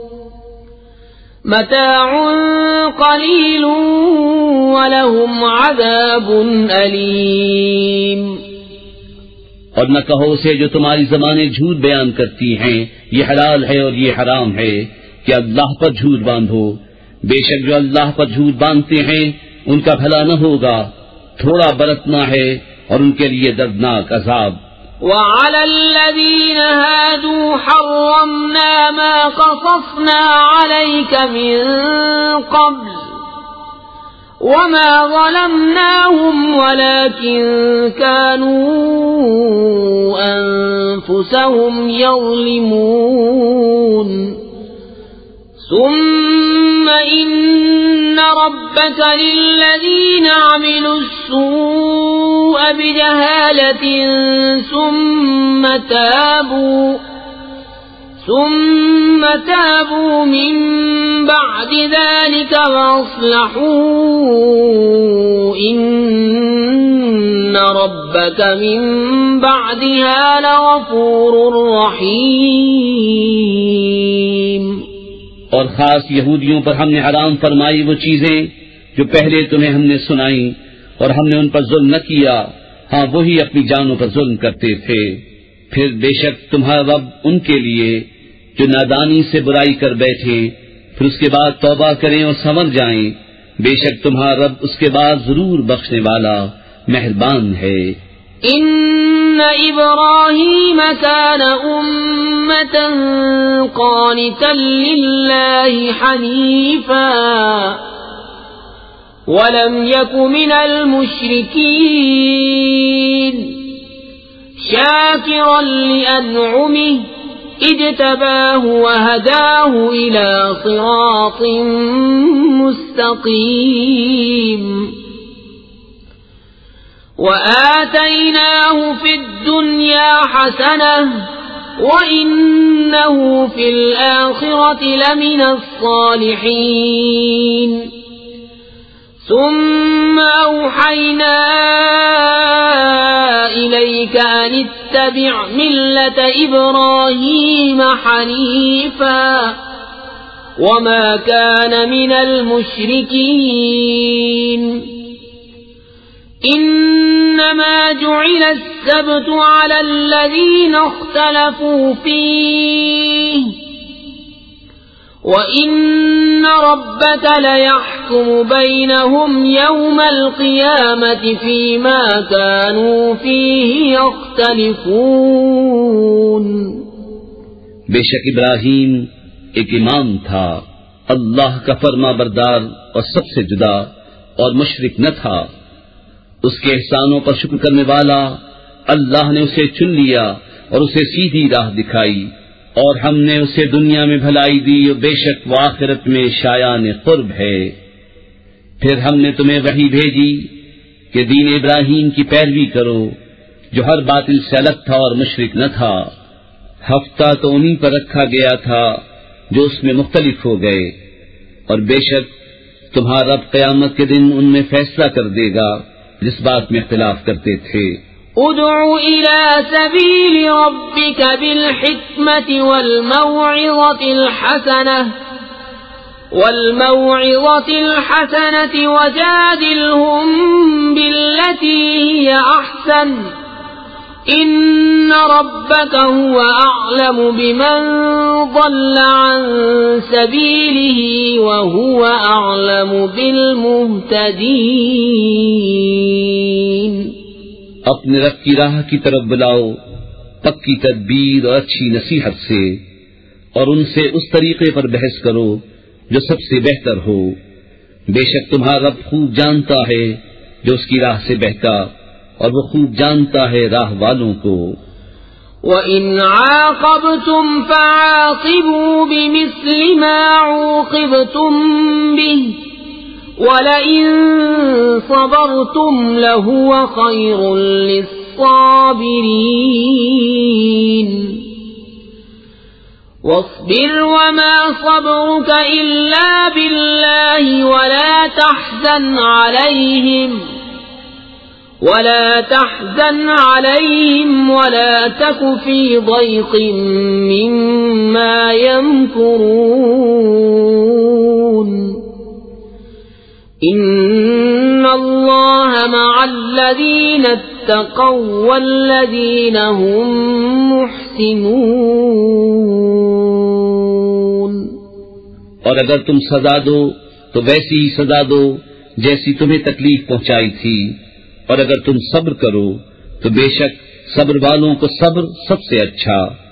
متاع قلیل ولہم عذاب علیم۔ اور نہ کہو اسے جو تمہاری زبانیں جھوٹ بیان کرتی ہیں یہ حلال ہے اور یہ حرام ہے کہ اللہ پر جھوٹ باندھو، بے شک جو اللہ پر جھوٹ باندھتے ہیں ان کا بھلا نہ ہوگا، تھوڑا برتنا ہے اور ان کے لیے دردناک عذاب۔ وعلى الذين هادوا حرمنا ما قصصنا عليك من قبل وما ظلمناهم ولكن كانوا أنفسهم يظلمون ثم إن ربك للذين عملوا السوء بجهالة ثم تابوا من بعد ذلك وأصلحوا إن ربك من بعدها لغفور رحيم۔ اور خاص یہودیوں پر ہم نے حرام فرمائی وہ چیزیں جو پہلے تمہیں ہم نے سنائی، اور ہم نے ان پر ظلم نہ کیا، ہاں وہی اپنی جانوں پر ظلم کرتے تھے۔ پھر بے شک تمہارا رب ان کے لیے جو نادانی سے برائی کر بیٹھے پھر اس کے بعد توبہ کریں اور سنور جائیں، بے شک تمہارا رب اس کے بعد ضرور بخشنے والا مہربان ہے۔ ان ابراہیم کان امة قانتا للہ حنیفا ولم یک من المشرکین شاکرا لأنعمه اجتباه وهداه إلى صراط مستقيم وآتيناه في الدنيا حسنة وإنه في الآخرة لمن الصالحين ثم أوحينا إليك أن اتبع ملة إبراهيم حنيفا وما كان من المشركين إنما جعل السبت على الذين اختلفوا فيه وَإِنَّ رَبَّكَ لَيَحْكُمُ بَيْنَهُمْ يَوْمَ الْقِيَامَةِ فِيمَا كَانُوا فِيهِ يَخْتَلِفُونَ۔ بے شک ابراہیم ایک امام تھا، اللہ کا فرما بردار اور سب سے جدا، اور مشرک نہ تھا۔ اس کے احسانوں پر شکر کرنے والا، اللہ نے اسے چن لیا اور اسے سیدھی راہ دکھائی، اور ہم نے اسے دنیا میں بھلائی دی اور بے شک وہ آخرت میں شایان قرب ہے۔ پھر ہم نے تمہیں وحی بھیجی کہ دین ابراہیم کی پیروی کرو جو ہر باطل سے الگ تھا اور مشرک نہ تھا۔ ہفتہ تو انہی پر رکھا گیا تھا جو اس میں مختلف ہو گئے، اور بے شک تمہارا رب قیامت کے دن ان میں فیصلہ کر دے گا جس بات میں اختلاف کرتے تھے۔ ادع إلى سبيل ربك بالحكمة والموعظة الحسنة وجادلهم بالتي هي أحسن إن ربك هو أعلم بمن ضل عن سبيله وهو أعلم بالمهتدين۔ اپنے رب کی راہ کی طرف بلاؤ پکی تدبیر اور اچھی نصیحت سے، اور ان سے اس طریقے پر بحث کرو جو سب سے بہتر ہو، بے شک تمہارا رب خوب جانتا ہے جو اس کی راہ سے بہتا، اور وہ خوب جانتا ہے راہ والوں کو۔ وَإِنْ عَاقَبْتُمْ فَعَاقِبُوا بِمِثْلِ مَا عُوقِبْتُمْ بِهِ وَلَئِن صَبَرْتُمْ لَهُوَ خَيْرٌ لِّلصَّابِرِينَ وَاصْبِرْ وَمَا صَبْرُكَ إِلَّا بِاللَّهِ وَلَا تحزن عليهم ولا تك في ضيق مما يمكرون إن الله مع الذين اتقوا والذين هم محسنون. اور اگر تم سزا دو تو ویسی ہی سزا دو جیسی تمہیں تکلیف پہنچائی تھی، اور اگر تم صبر کرو تو بے شک صبر والوں کو صبر سب سے اچھا